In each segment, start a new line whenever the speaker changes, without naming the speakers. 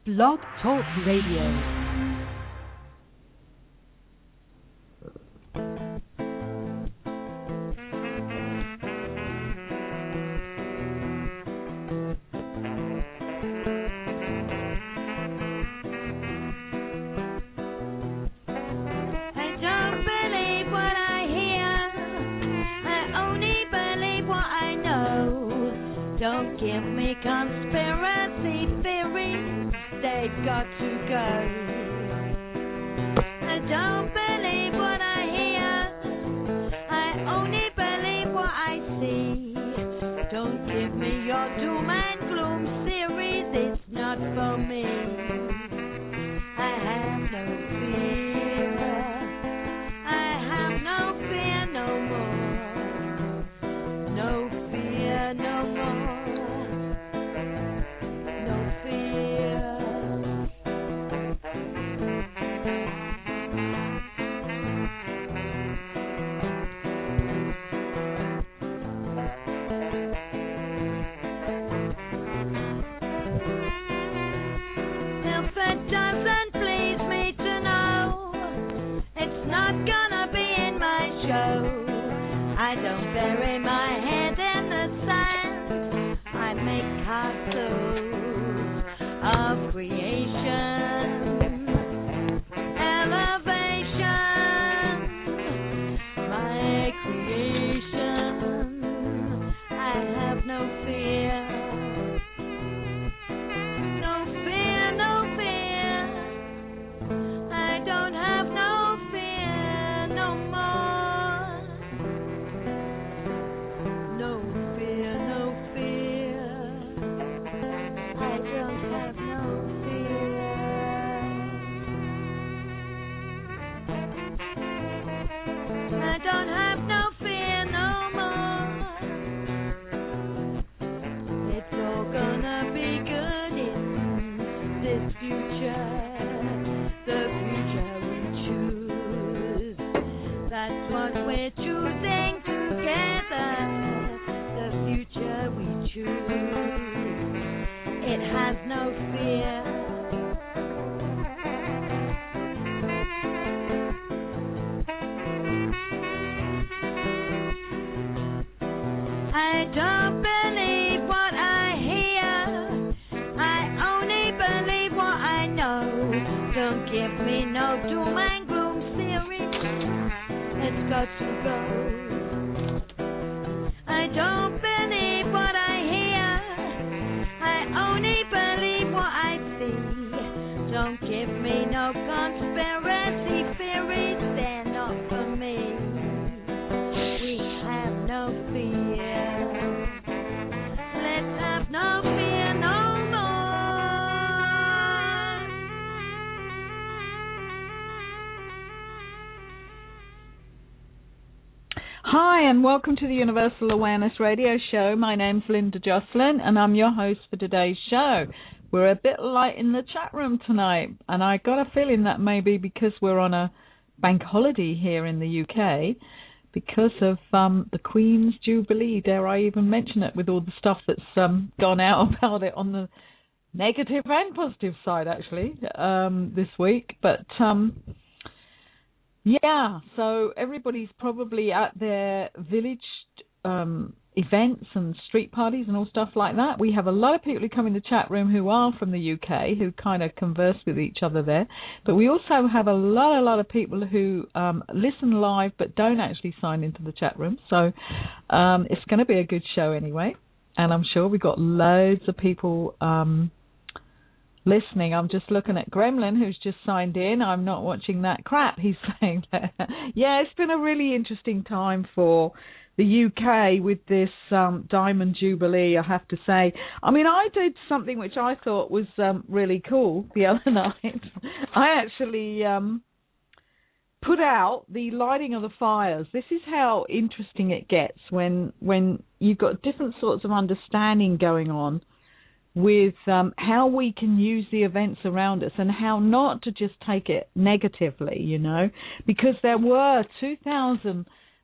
Blog Talk Radio.
Give me conspiracy theories, they've got to go. I don't believe what I hear, I only believe what I see. Don't give me your doom and gloom series, it's not for me. I have no fear, I have no fear no more. No fear no more.
Hi, and welcome to the Universal Awareness Radio Show. My name's Linda Jocelyn, and I'm your host for today's show. We're a bit light in the chat room tonight, and I got a feeling that may be because we're on a bank holiday here in the UK, because of the Queen's Jubilee. Dare I even mention it, with all the stuff that's gone out about it on the negative and positive side, actually, this week. But yeah, so everybody's probably at their village events and street parties and all stuff like that. We have a lot of people who come in the chat room who are from the UK, who kind of converse with each other there. But we also have a lot of people who listen live but don't actually sign into the chat room. So it's going to be a good show anyway. And I'm sure we've got loads of people listening. I'm just looking at Gremlin, who's just signed in. I'm not watching that crap, he's saying. Yeah, it's been a really interesting time for the UK with this Diamond Jubilee, I have to say. I mean, I did something which I thought was really cool the other night. I actually put out the lighting of the fires. This is how interesting it gets when you've got different sorts of understanding going on with how we can use the events around us and how not to just take it negatively, you know, because there were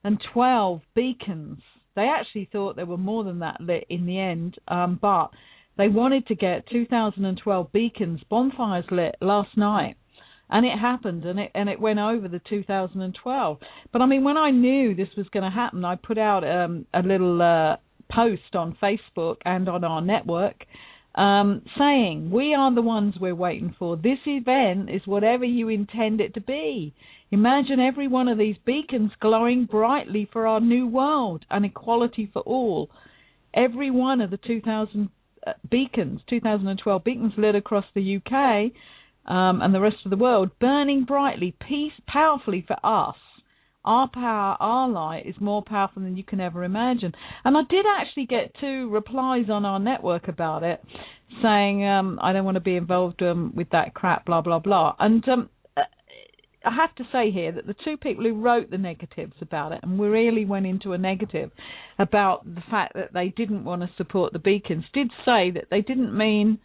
2012 beacons. They actually thought there were more than that lit in the end, but They wanted to get 2012 beacons, bonfires lit last night. And it happened, and it went over the 2012. But, I mean, when I knew this was going to happen, I put out a little post on Facebook and on our network saying, we are the ones we're waiting for. This event is whatever you intend it to be. Imagine every one of these beacons glowing brightly for our new world and equality for all. Every one of the 2012 beacons lit across the UK and the rest of the world, burning brightly, powerfully for us. Our power, our light is more powerful than you can ever imagine. And I did actually get 2 replies on our network about it, saying, I don't want to be involved with that crap, blah, blah, blah. And I have to say here that the 2 people who wrote the negatives about it, and we really went into a negative about the fact that they didn't want to support the beacons, did say that they didn't mean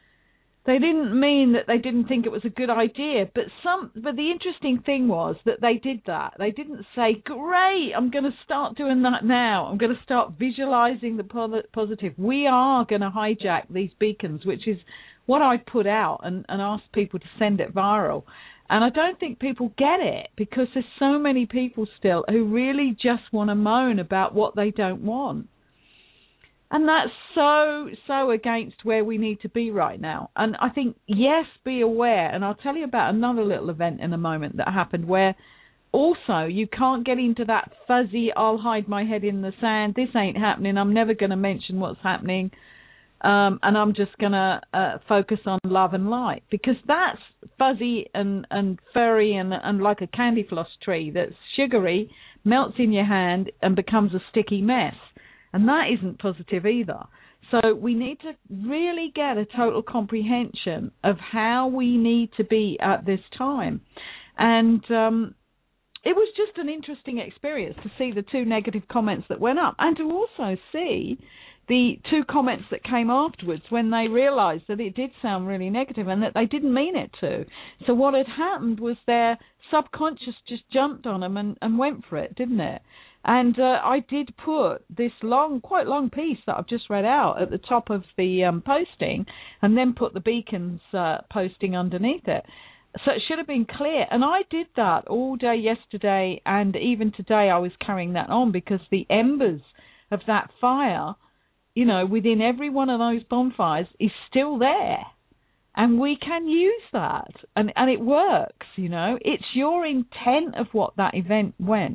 that they didn't think it was a good idea, but the interesting thing was that they did that. They didn't say, great, I'm going to start doing that now. I'm going to start visualizing the positive. We are going to hijack these beacons, which is what I put out and asked people to send it viral. And I don't think people get it, because there's so many people still who really just want to moan about what they don't want. And that's so against where we need to be right now. And I think, yes, be aware. And I'll tell you about another little event in a moment that happened where also you can't get into that fuzzy, I'll hide my head in the sand, this ain't happening, I'm never going to mention what's happening, and I'm just going to focus on love and light. Because that's fuzzy and furry and like a candy floss tree that's sugary, melts in your hand and becomes a sticky mess. And that isn't positive either. So we need to really get a total comprehension of how we need to be at this time. And it was just an interesting experience to see the 2 negative comments that went up, and to also see the 2 comments that came afterwards when they realized that it did sound really negative and that they didn't mean it to. So what had happened was their subconscious just jumped on them and went for it, didn't it? And I did put this quite long piece that I've just read out at the top of the posting, and then put the beacons posting underneath it. So it should have been clear. And I did that all day yesterday, and even today I was carrying that on, because the embers of that fire, within every one of those bonfires is still there. And we can use that. And it works, It's your intent of what that event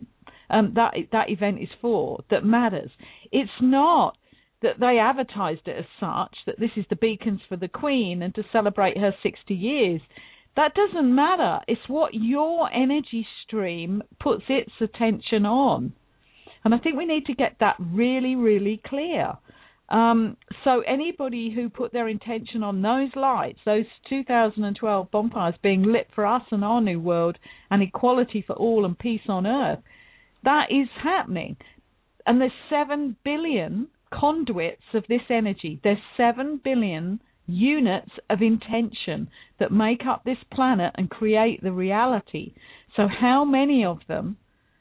that event is for that matters. It's not that they advertised it as such, that this is the beacons for the Queen and to celebrate her 60 years. That doesn't matter. It's what your energy stream puts its attention on. And I think we need to get that really, really clear. So anybody who put their intention on those lights, those 2012 bonfires being lit for us and our new world and equality for all and peace on earth, that is happening. And there's 7 billion conduits of this energy. There's 7 billion units of intention that make up this planet and create the reality. So how many of them,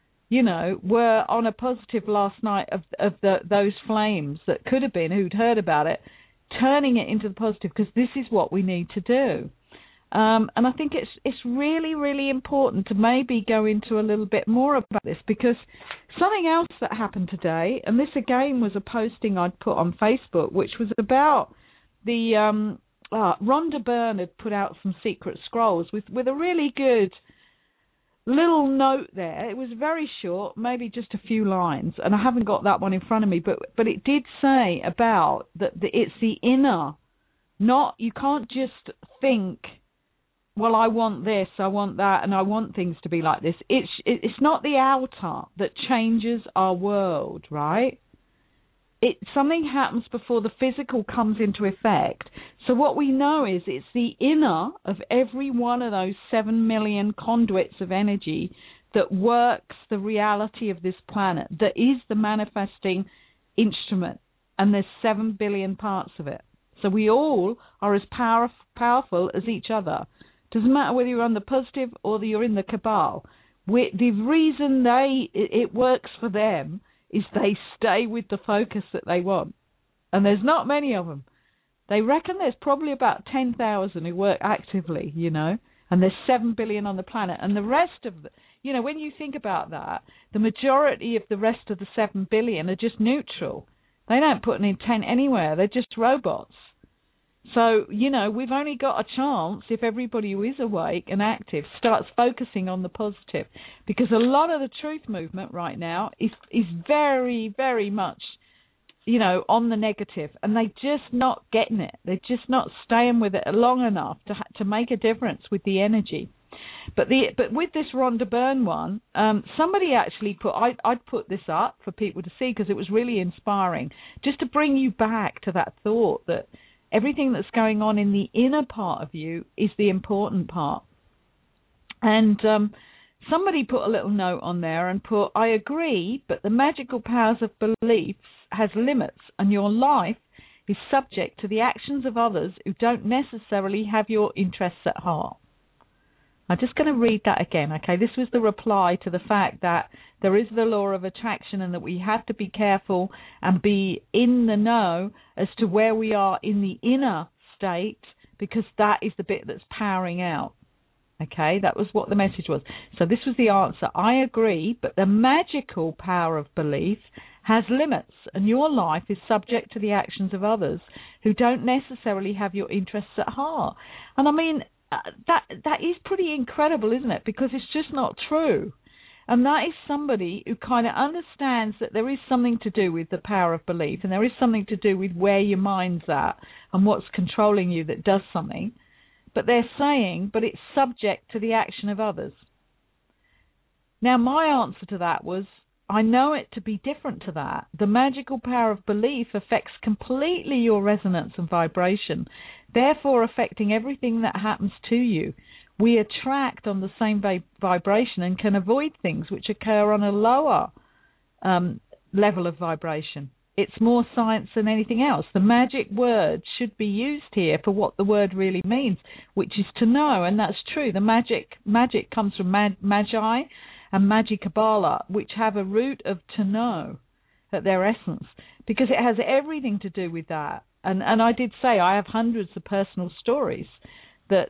were on a positive last night of those flames that could have been, who'd heard about it, turning it into the positive, because this is what we need to do. And I think it's really, really important to maybe go into a little bit more about this, because something else that happened today, and this again was a posting I'd put on Facebook, which was about the Rhonda Byrne had put out some secret scrolls with a really good little note there. It was very short, maybe just a few lines, and I haven't got that one in front of me, but it did say about that it's the inner, not, you can't just think, well, I want this, I want that, and I want things to be like this. It's not the outer that changes our world, right? Something happens before the physical comes into effect. So what we know is it's the inner of every one of those 7 million conduits of energy that works the reality of this planet, that is the manifesting instrument, and there's 7 billion parts of it. So we all are as powerful as each other. Doesn't matter whether you're on the positive or you're in the cabal. The reason it works for them is they stay with the focus that they want. And there's not many of them. They reckon there's probably about 10,000 who work actively, and there's 7 billion on the planet. And the rest of when you think about that, the majority of the rest of the 7 billion are just neutral. They don't put an intent anywhere. They're just robots. So, we've only got a chance if everybody who is awake and active starts focusing on the positive. Because a lot of the truth movement right now is very, very much, on the negative. And they're just not getting it. They're just not staying with it long enough to make a difference with the energy. But with this Rhonda Byrne one, somebody actually I'd put this up for people to see because it was really inspiring, just to bring you back to that thought that everything that's going on in the inner part of you is the important part. And somebody put a little note on there and put, I agree, but the magical powers of beliefs has limits, and your life is subject to the actions of others who don't necessarily have your interests at heart. I'm just going to read that again, okay? This was the reply to the fact that there is the law of attraction and that we have to be careful and be in the know as to where we are in the inner state, because that is the bit that's powering out, okay? That was what the message was. So this was the answer. I agree, but the magical power of belief has limits, and your life is subject to the actions of others who don't necessarily have your interests at heart. And I mean, that is pretty incredible, isn't it? Because it's just not true. And that is somebody who kind of understands that there is something to do with the power of belief, and there is something to do with where your mind's at and what's controlling you that does something. But they're saying, but it's subject to the action of others. Now, my answer to that was, I know it to be different to that. The magical power of belief affects completely your resonance and vibration, therefore affecting everything that happens to you. We attract on the same vibration and can avoid things which occur on a lower level of vibration. It's more science than anything else. The magic word should be used here for what the word really means, which is to know, and that's true. The magic comes from magi and Magikabala, which have a root of to know at their essence, because it has everything to do with that. And I did say I have hundreds of personal stories that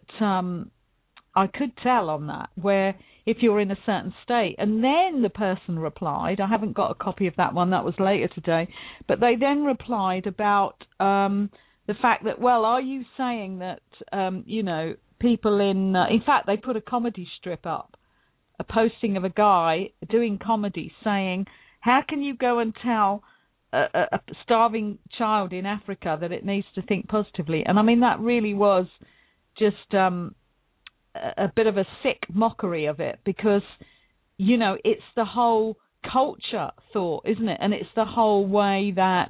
I could tell on that, where if you're in a certain state, and then the person replied, I haven't got a copy of that one, that was later today, but they then replied about the fact that, well, are you saying that, people in fact, they put a comedy strip up, a posting of a guy doing comedy saying, how can you go and tell a starving child in Africa that it needs to think positively? And I mean, that really was just a bit of a sick mockery of it, because, it's the whole culture thought, isn't it? And it's the whole way that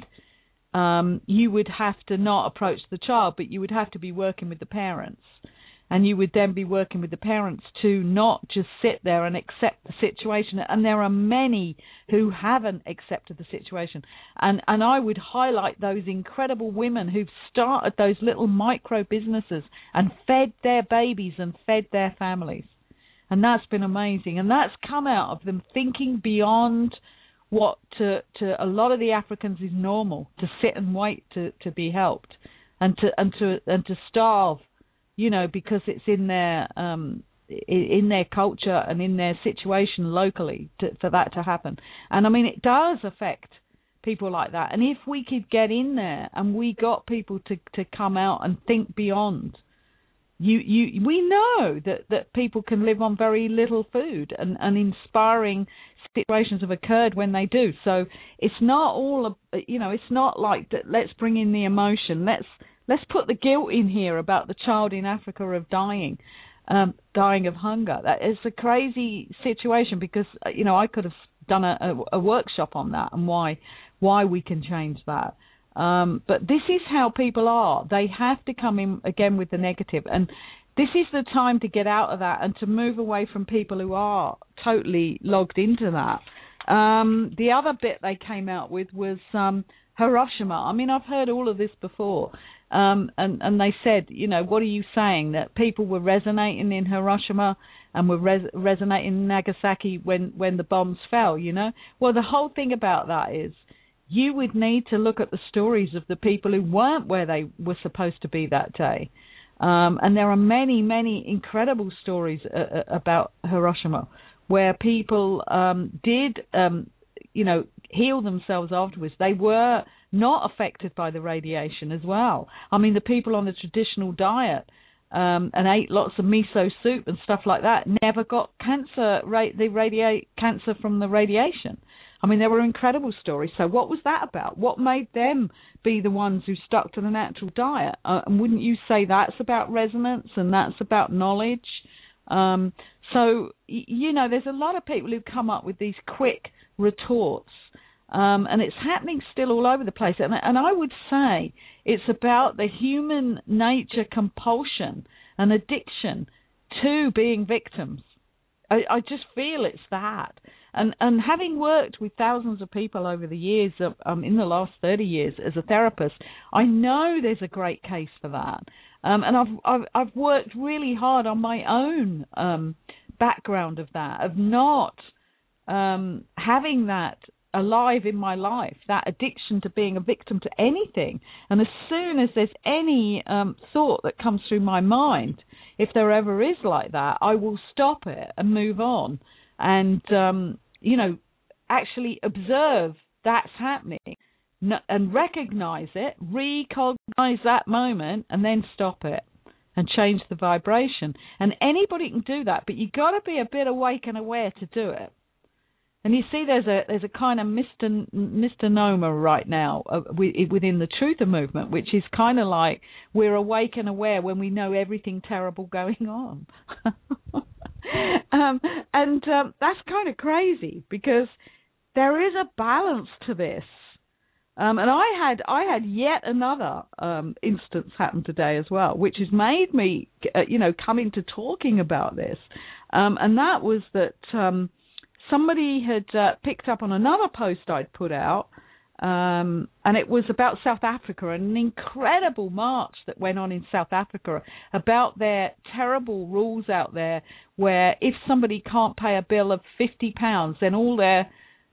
you would have to not approach the child, but you would have to be working with the parents. And you would then be working with the parents to not just sit there and accept the situation. And there are many who haven't accepted the situation. And I would highlight those incredible women who've started those little micro businesses and fed their babies and fed their families. And that's been amazing. And that's come out of them thinking beyond what to a lot of the Africans is normal, to sit and wait to be helped and to starve. Because it's in their culture and in their situation locally for that to happen. And I mean, it does affect people like that. And if we could get in there and we got people to come out and think beyond, we know that people can live on very little food, and inspiring situations have occurred when they do. So it's not all, it's not like that. Let's bring in the emotion. Let's put the guilt in here about the child in Africa of dying of hunger. That is a crazy situation, because I could have done a workshop on that and why we can change that. But this is how people are. They have to come in again with the negative, and this is the time to get out of that and to move away from people who are totally logged into that. The other bit they came out with was Hiroshima. I mean, I've heard all of this before. And they said, what are you saying? That people were resonating in Hiroshima and were resonating in Nagasaki when the bombs fell, Well, the whole thing about that is you would need to look at the stories of the people who weren't where they were supposed to be that day. And there are many, many incredible stories about Hiroshima where people did, heal themselves afterwards. They were not affected by the radiation as well. I mean, the people on the traditional diet and ate lots of miso soup and stuff like that never got cancer, cancer from the radiation. I mean, there were incredible stories. So what was that about? What made them be the ones who stuck to the natural diet? And wouldn't you say that's about resonance and that's about knowledge? So, there's a lot of people who come up with these quick retorts, and it's happening still all over the place. And I would say it's about the human nature compulsion and addiction to being victims. I just feel it's that. And having worked with thousands of people over the years, in the last 30 years as a therapist, I know there's a great case for that. And I've worked really hard on my own background of that, of not having that alive in my life, that addiction to being a victim to anything. And as soon as there's any thought that comes through my mind, if there ever is like that, I will stop it and move on and, actually observe that's happening and recognize it, recognize that moment, and then stop it and change the vibration. And anybody can do that, but you've got to be a bit awake and aware to do it. And you see, there's a kind of misnomer right now within the Truther movement, which is kind of like we're awake and aware when we know everything terrible going on. And that's kind of crazy because there is a balance to this. And I had yet another instance happen today as well, which has made me, come into talking about this. And that was that somebody had picked up on another post I'd put out, and it was about South Africa and an incredible march that went on in South Africa about their terrible rules out there where if somebody can't pay a bill of £50, then all their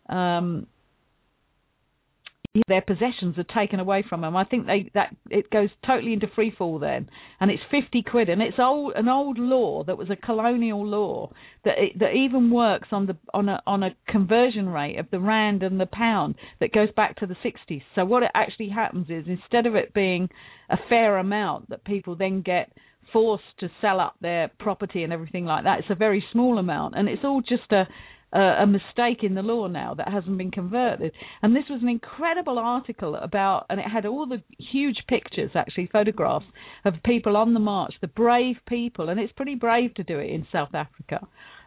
possessions are taken away from them. I think that it goes totally into free fall then, and it's £50, and it's an old law that was a colonial law that even works on a conversion rate of the rand and the pound that goes back to the 60s. So what it actually happens is instead of it being a fair amount that people then get forced to sell up their property and everything like that, it's a very small amount, and it's all just a mistake in the law now that hasn't been converted. And this was an incredible article about, and it had all the huge pictures, actually, photographs of people on the march, the brave people, and it's pretty brave to do it in South Africa.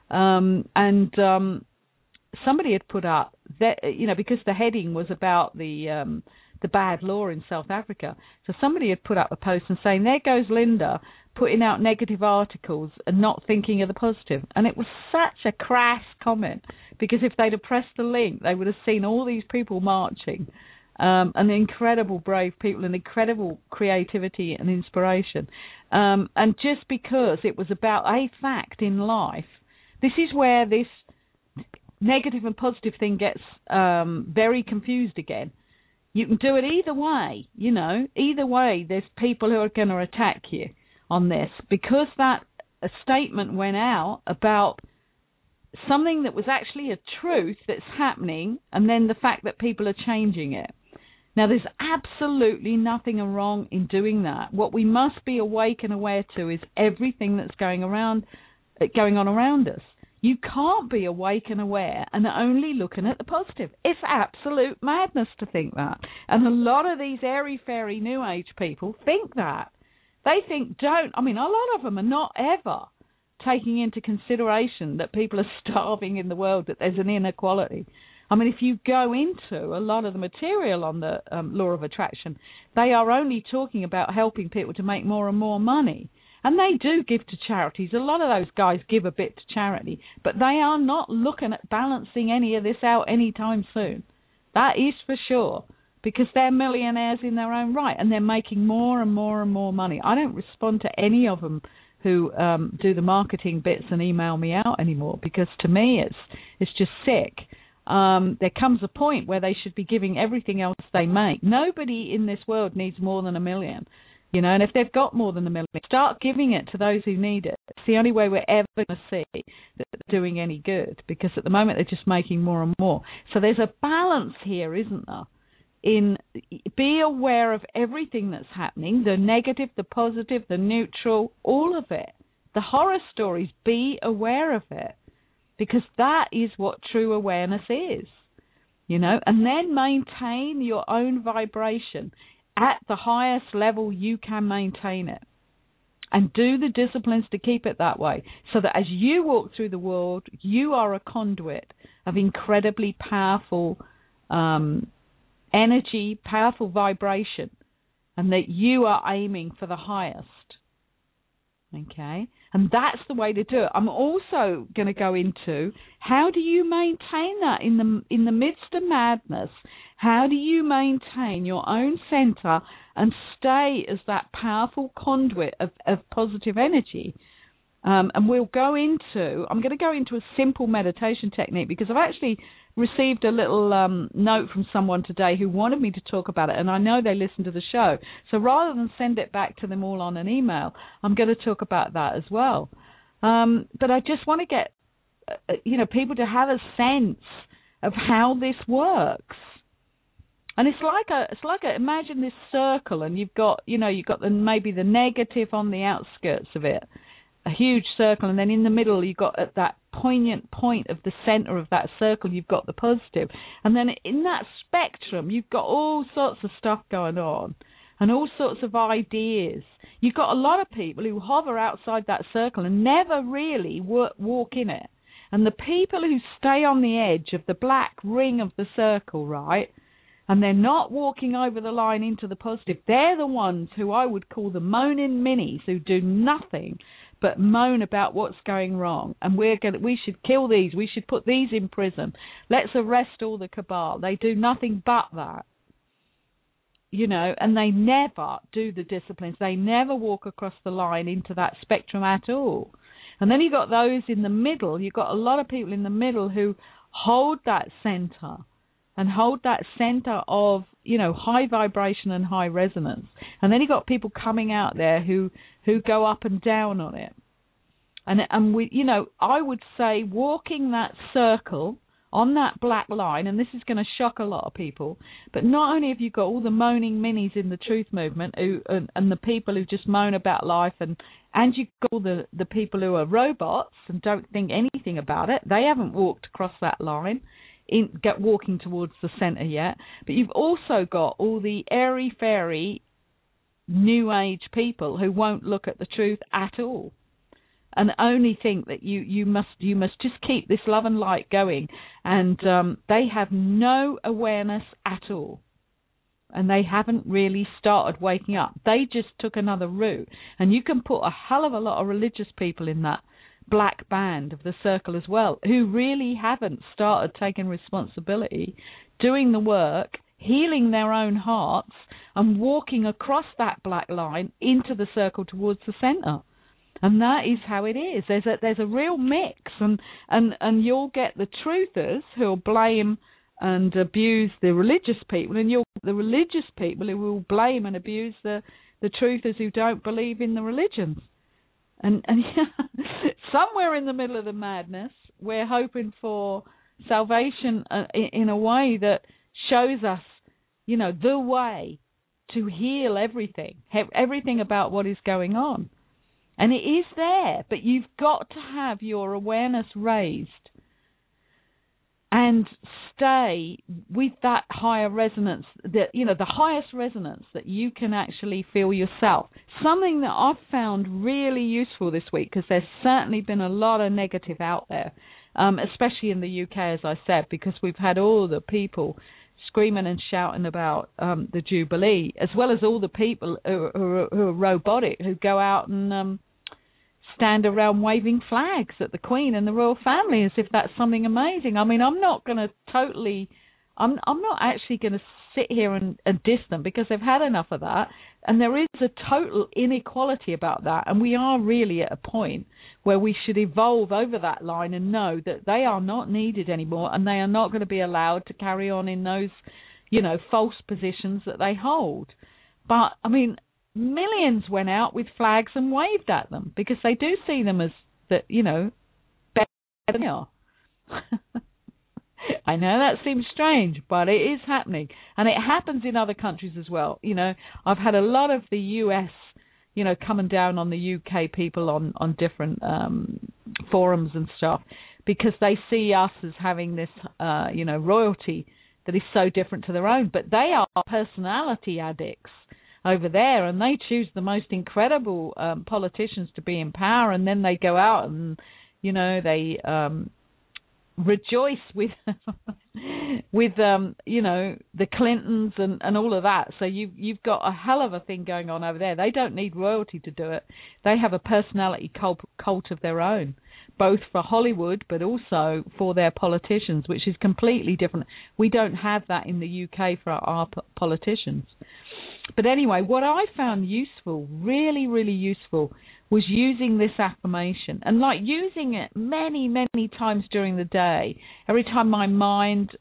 Somebody had put up, that, because the heading was about the bad law in South Africa, so somebody had put up a post and saying, there goes Linda, putting out negative articles and not thinking of the positive. And it was such a crass comment, because if they'd have pressed the link, they would have seen all these people marching, and incredible brave people and incredible creativity and inspiration. And just because it was about a fact in life, this is where this negative and positive thing gets very confused again. You can do it either way, either way there's people who are going to attack you on this, because a statement went out about something that was actually a truth that's happening, and then the fact that people are changing it. Now, there's absolutely nothing wrong in doing that. What we must be awake and aware to is everything that's going on around us. You can't be awake and aware and only looking at the positive. It's absolute madness to think that. And a lot of these airy-fairy New Age people think that. They think a lot of them are not ever taking into consideration that people are starving in the world, that there's an inequality. I mean, if you go into a lot of the material on the law of attraction, they are only talking about helping people to make more and more money. And they do give to charities. A lot of those guys give a bit to charity, but they are not looking at balancing any of this out anytime soon. That is for sure, because they're millionaires in their own right, and they're making more and more and more money. I don't respond to any of them who do the marketing bits and email me out anymore, because to me it's just sick. there comes a point where they should be giving everything else they make. Nobody in this world needs more than $1 million, and if they've got more than $1 million, start giving it to those who need it. It's the only way we're ever going to see that they're doing any good, because at the moment they're just making more and more. So there's a balance here, isn't there? In be aware of everything that's happening, the negative, the positive, the neutral, all of it. The horror stories, be aware of it, because that is what true awareness is, and then maintain your own vibration at the highest level you can maintain it, and do the disciplines to keep it that way, so that as you walk through the world, you are a conduit of incredibly powerful energy, powerful vibration, and that you are aiming for the highest. Okay? And that's the way to do it. I'm also going to go into how do you maintain that in the midst of madness? How do you maintain your own center and stay as that powerful conduit of positive energy? And I'm going to go into a simple meditation technique, because I've actually received a little note from someone today who wanted me to talk about it, and I know they listen to the show. So rather than send it back to them all on an email, I'm going to talk about that as well. But I just want to get people to have a sense of how this works. And it's like imagine this circle, and you've got maybe the negative on the outskirts of it, a huge circle, and then in the middle you've got at that poignant point of the center of that circle, you've got the positive. And then in that spectrum, you've got all sorts of stuff going on and all sorts of ideas. You've got a lot of people who hover outside that circle and never really walk in it. And the people who stay on the edge of the black ring of the circle, right, and they're not walking over the line into the positive, they're the ones who I would call the moaning minis, who do nothing but moan about what's going wrong. And we should kill these. We should put these in prison. Let's arrest all the cabal. They do nothing but that. And they never do the disciplines. They never walk across the line into that spectrum at all. And then you've got those in the middle. You've got a lot of people in the middle who hold that center and hold that center of, high vibration and high resonance. And then you've got people coming out there who go up and down on it. And we, I would say walking that circle on that black line, and this is going to shock a lot of people, but not only have you got all the moaning minis in the truth movement and the people who just moan about life, and you've got all the people who are robots and don't think anything about it. They haven't walked across that line, walking towards the center yet. But you've also got all the airy-fairy new age people who won't look at the truth at all, and only think that you must just keep this love and light going, and they have no awareness at all, and they haven't really started waking up. They just took another route, and you can put a hell of a lot of religious people in that black band of the circle as well, who really haven't started taking responsibility, doing the work, healing their own hearts, and walking across that black line into the circle towards the center. And that is how it is. There's a real mix, and you'll get the truthers who'll blame and abuse the religious people, and you'll get the religious people who will blame and abuse the truthers who don't believe in the religions. And somewhere in the middle of the madness, we're hoping for salvation in a way that shows us, the way to heal everything about what is going on. And it is there, but you've got to have your awareness raised and stay with that higher resonance, the highest resonance that you can actually feel yourself. Something that I've found really useful this week, because there's certainly been a lot of negative out there, especially in the UK, as I said, because we've had all the people screaming and shouting about the Jubilee, as well as all the people who are robotic, who go out and stand around waving flags at the Queen and the royal family as if that's something amazing. I mean, I'm not actually going to sit here and diss them, because they've had enough of that. And there is a total inequality about that. And we are really at a point where we should evolve over that line and know that they are not needed anymore, and they are not going to be allowed to carry on in those, false positions that they hold. But, I mean, millions went out with flags and waved at them because they do see them as, better than they are. I know that seems strange, but it is happening. And it happens in other countries as well. I've had a lot of the US, coming down on the UK people on different forums and stuff, because they see us as having this, royalty that is so different to their own. But they are personality addicts over there, and they choose the most incredible politicians to be in power, and then they go out and, they rejoice with the Clintons and all of that. So you've got a hell of a thing going on over there. They don't need royalty to do it. They have a personality cult of their own, both for Hollywood but also for their politicians, which is completely different. We don't have that in the UK for our politicians. But anyway, what I found useful, really, really useful, was using this affirmation, and using it many, many times during the day. Every time my mind,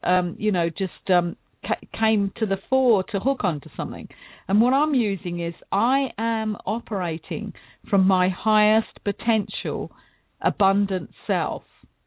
came to the fore to hook onto something. And what I'm using is, I am operating from my highest potential, abundant self.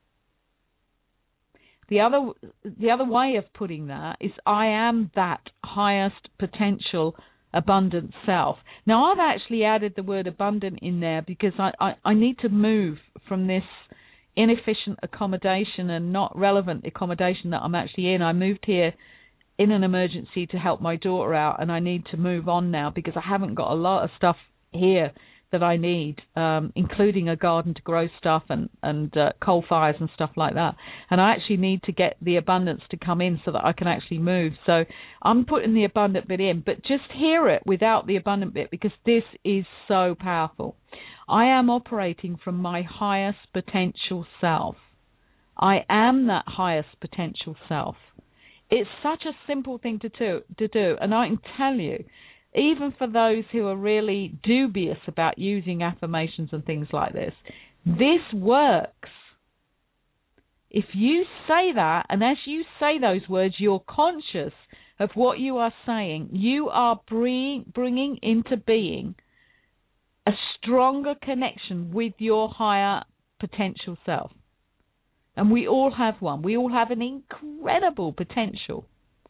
The other way of putting that is, I am that highest potential abundant self. Now, I've actually added the word abundant in there because I need to move from this inefficient accommodation and not relevant accommodation that I'm actually in. I moved here in an emergency to help my daughter out, and I need to move on now because I haven't got a lot of stuff here that I need, including a garden to grow stuff and coal fires and stuff like that. And I actually need to get the abundance to come in so that I can actually move. So I'm putting the abundant bit in, but just hear it without the abundant bit, because this is so powerful. I am operating from my highest potential self. I am that highest potential self. It's such a simple thing to do, and I can tell you, even for those who are really dubious about using affirmations and things like this works. If you say that, and as you say those words, you're conscious of what you are saying, you are bringing into being a stronger connection with your higher potential self. And we all have one. We all have an incredible potential.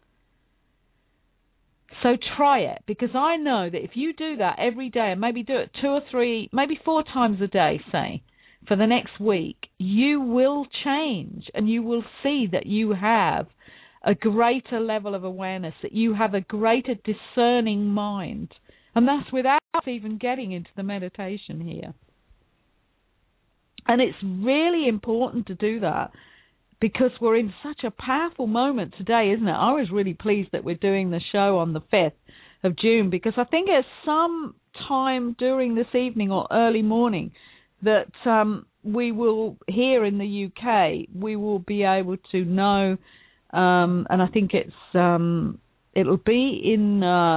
So try it, because I know that if you do that every day, and maybe do it 2 or 3, maybe 4 times a day, say, for the next week, you will change, and you will see that you have a greater level of awareness, that you have a greater discerning mind. And that's without even getting into the meditation here. And it's really important to do that, because we're in such a powerful moment today, isn't it? I was really pleased that we're doing the show on the 5th of June, because I think it's some time during this evening or early morning that we will, here in the UK, we will be able to know, and I think it'll be in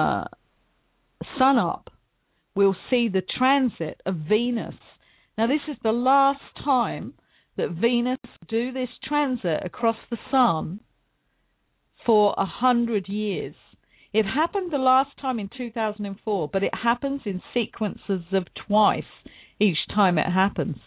sunup, we'll see the transit of Venus. Now, this is the last time that Venus do this transit across the sun for 100 years. It happened the last time in 2004, but it happens in sequences of twice each time it happens.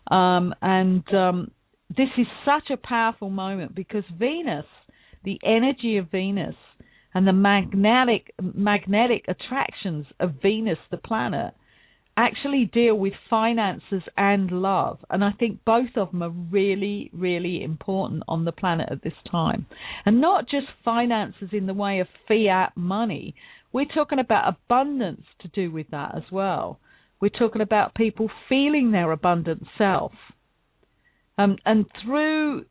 This is such a powerful moment, because Venus, the energy of Venus, and the magnetic attractions of Venus, the planet, actually deal with finances and love. And I think both of them are really, really important on the planet at this time. And not just finances in the way of fiat money. We're talking about abundance to do with that as well. We're talking about people feeling their abundant self. And through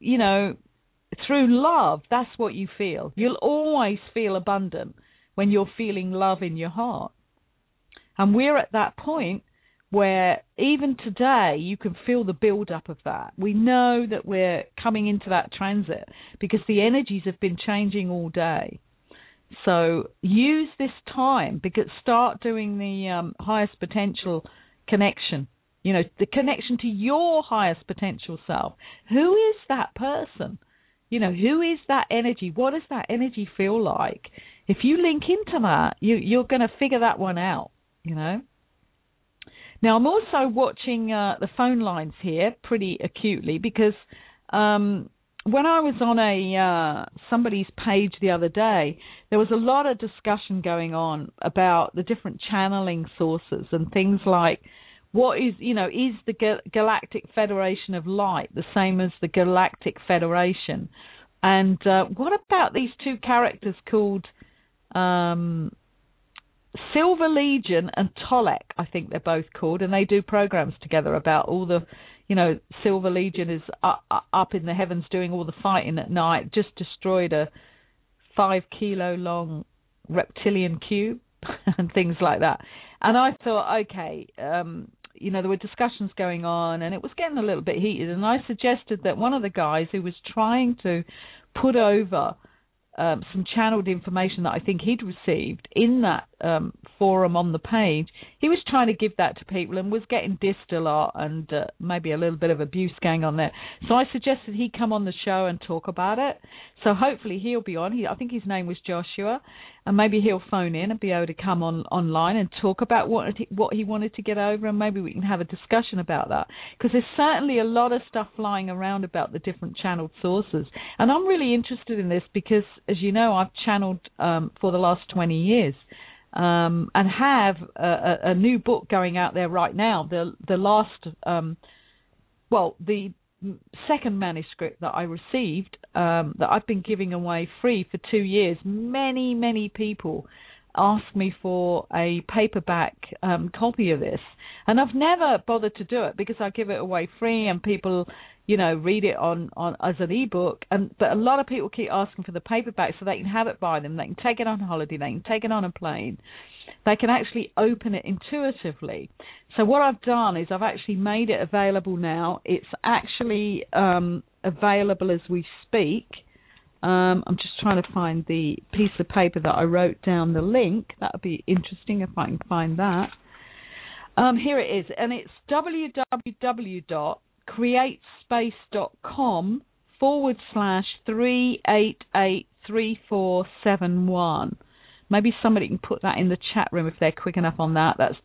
love, that's what you feel. You'll always feel abundant when you're feeling love in your heart. And we're at that point where even today you can feel the build-up of that. We know that we're coming into that transit because the energies have been changing all day. So use this time, because start doing the highest potential connection. You know, the connection to your highest potential self. Who is that person? You know, who is that energy? What does that energy feel like? If you link into that, you're going to figure that one out, you know. Now, I'm also watching the phone lines here pretty acutely, because when I was on somebody's page the other day, there was a lot of discussion going on about the different channeling sources and things like, what is, you know, is the Galactic Federation of Light the same as the Galactic Federation? And what about these two characters called Silver Legion and Tolek? I think they're both called, and they do programs together about all the, you know, Silver Legion is up in the heavens doing all the fighting at night, just destroyed a 5 kilo long reptilian cube and things like that. And I thought, okay, you know, there were discussions going on and it was getting a little bit heated, and I suggested that one of the guys who was trying to put over some channeled information that I think he'd received in that forum on the page, he was trying to give that to people and was getting dissed a lot, and maybe a little bit of abuse going on there. So I suggested he come on the show and talk about it. So hopefully he'll be on. I think his name was Joshua, and maybe he'll phone in and be able to come online and talk about what he wanted to get over, and maybe we can have a discussion about that, because there's certainly a lot of stuff flying around about the different channeled sources. And I'm really interested in this because, as you know, I've channeled for the last 20 years. And have a new book going out there right now. The second manuscript that I received, that I've been giving away free for 2 years. Many people asked me for a paperback copy of this, and I've never bothered to do it because I give it away free and people, you know, read it on as an ebook. But a lot of people keep asking for the paperback so they can have it by them. They can take it on holiday. They can take it on a plane. They can actually open it intuitively. So what I've done is I've actually made it available now. It's actually available as we speak. I'm just trying to find the piece of paper that I wrote down the link. That would be interesting if I can find that. Here it is, and it's www.createspace.com/3883471. Maybe somebody can put that in the chat room if they're quick enough on that. That's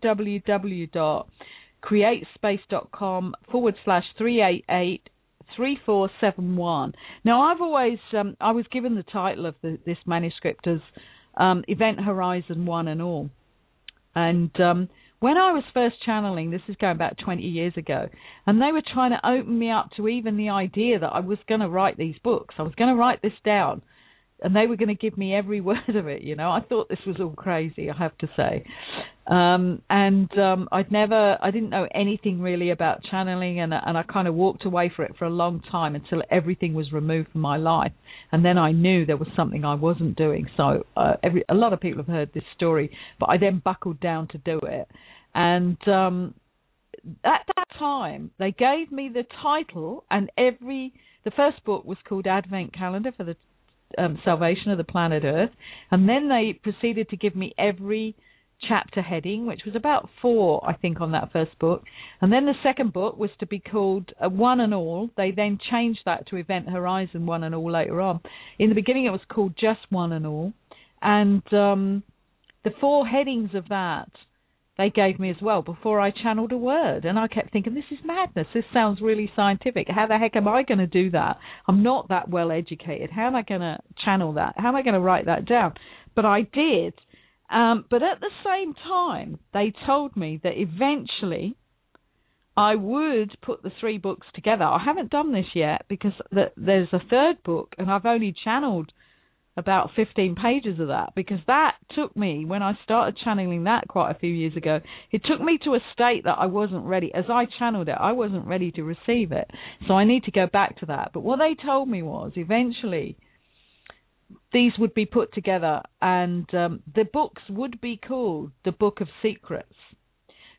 www.createspace.com/3883471. Now, I've always, I was given the title of this manuscript as Event Horizon One and All. And when I was first channeling, this is going back 20 years ago, and they were trying to open me up to even the idea that I was going to write these books. I was going to write this down, and they were going to give me every word of it, you know. I thought this was all crazy, I have to say. I didn't know anything really about channeling, and I kind of walked away from it for a long time until everything was removed from my life. And then I knew there was something I wasn't doing. So a lot of people have heard this story, but I then buckled down to do it. And at that time, they gave me the title, and the first book was called Advent Calendar for the Salvation of the Planet Earth, and then they proceeded to give me every chapter heading, which was about 4, I think, on that first book. And then the second book was to be called One and All. They then changed that to Event Horizon One and All later on. In the beginning, it was called just One and All. And the 4 headings of that they gave me as well before I channeled a word. And I kept thinking, this is madness. This sounds really scientific. How the heck am I going to do that? I'm not that well educated. How am I going to channel that? How am I going to write that down? But I did. But at the same time, they told me that eventually I would put the 3 books together. I haven't done this yet because there's a third book, and I've only channeled about 15 pages of that, because that took me, when I started channeling that quite a few years ago, it took me to a state that I wasn't ready. As I channeled it, I wasn't ready to receive it. So I need to go back to that. But what they told me was eventually these would be put together, and the books would be called The Book of Secrets.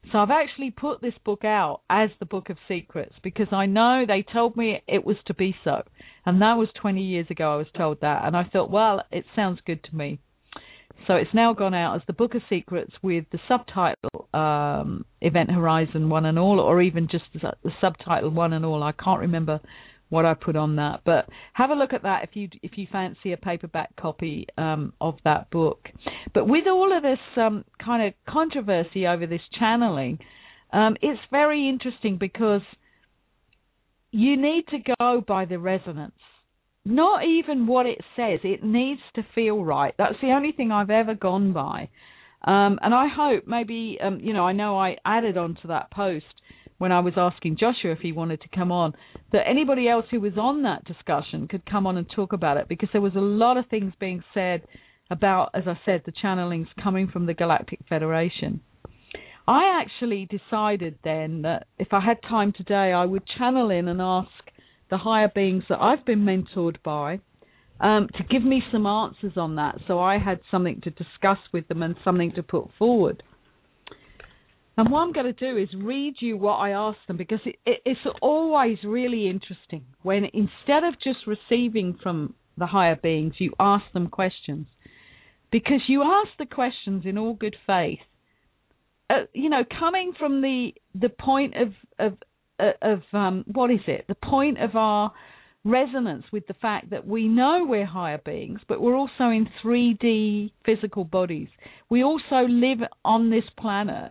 So I've actually put this book out as the Book of Secrets because I know they told me it was to be so. And that was 20 years ago I was told that. And I thought, well, it sounds good to me. So it's now gone out as the Book of Secrets with the subtitle Event Horizon One and All, or even just the subtitle One and All. I can't remember what I put on that, but have a look at that if you fancy a paperback copy of that book. But with all of this kind of controversy over this channeling, it's very interesting because you need to go by the resonance. Not even what it says. It needs to feel right. That's the only thing I've ever gone by. And I hope maybe, I know I added onto that post when I was asking Joshua if he wanted to come on, that anybody else who was on that discussion could come on and talk about it, because there was a lot of things being said about, as I said, the channelings coming from the Galactic Federation. I actually decided then that if I had time today, I would channel in and ask the higher beings that I've been mentored by to give me some answers on that, so I had something to discuss with them and something to put forward. And what I'm going to do is read you what I asked them, because it's always really interesting when instead of just receiving from the higher beings, you ask them questions. Because you ask the questions in all good faith, coming from the point of what is it? The point of our resonance with the fact that we know we're higher beings, but we're also in 3D physical bodies. We also live on this planet.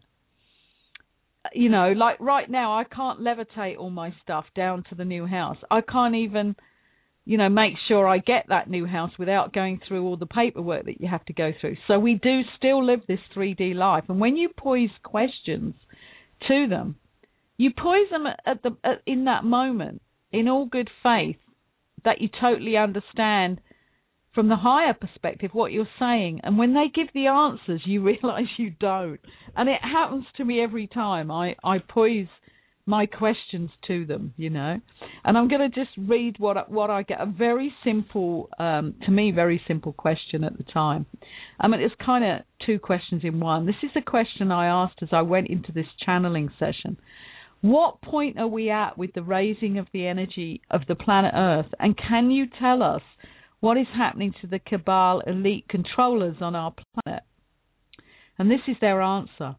Like right now, I can't levitate all my stuff down to the new house. I can't even, make sure I get that new house without going through all the paperwork that you have to go through. So we do still live this 3D life. And when you pose questions to them, you pose them in that moment, in all good faith, that you totally understand from the higher perspective what you're saying. And when they give the answers, you realize you don't. And it happens to me every time I pose my questions to them, And I'm going to just read what I get. A very simple, to me, very simple question at the time. It's kind of two questions in one. This is a question I asked as I went into this channeling session. What point are we at with the raising of the energy of the planet Earth? And can you tell us what is happening to the Cabal elite controllers on our planet? And this is their answer.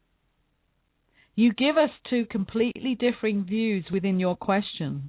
You give us two completely differing views within your questions.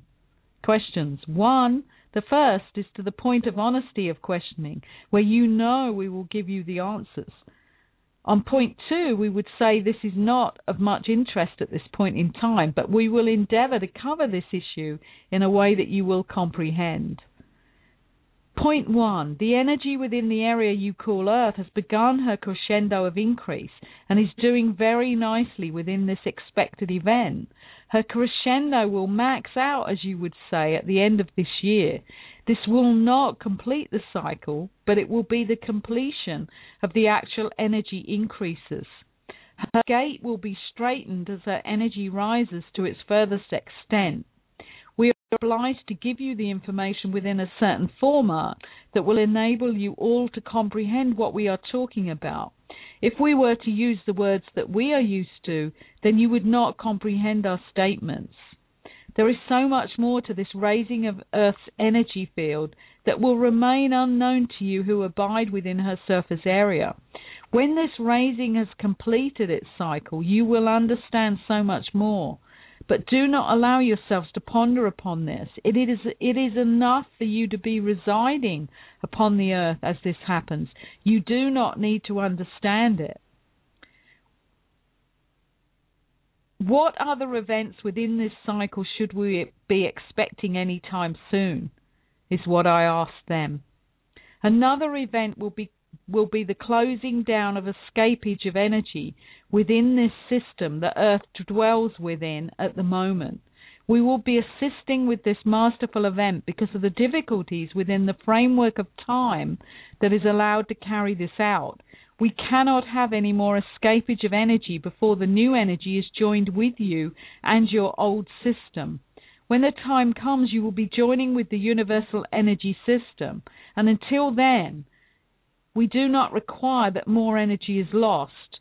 One, the first is to the point of honesty of questioning, where we will give you the answers. On point two, we would say this is not of much interest at this point in time, but we will endeavour to cover this issue in a way that you will comprehend. Point one, the energy within the area you call Earth has begun her crescendo of increase and is doing very nicely within this expected event. Her crescendo will max out, as you would say, at the end of this year. This will not complete the cycle, but it will be the completion of the actual energy increases. Her gate will be straightened as her energy rises to its furthest extent. We are obliged to give you the information within a certain format that will enable you all to comprehend what we are talking about. If we were to use the words that we are used to, then you would not comprehend our statements. There is so much more to this raising of Earth's energy field that will remain unknown to you who abide within her surface area. When this raising has completed its cycle, you will understand so much more. But do not allow yourselves to ponder upon this. It is enough for you to be residing upon the earth as this happens. You do not need to understand it. What other events within this cycle should we be expecting any time soon, is what I asked them. Another event will be the closing down of escapage of energy within this system that Earth dwells within at the moment. We will be assisting with this masterful event because of the difficulties within the framework of time that is allowed to carry this out. We cannot have any more escapage of energy before the new energy is joined with you and your old system. When the time comes, you will be joining with the universal energy system, and until then, we do not require that more energy is lost.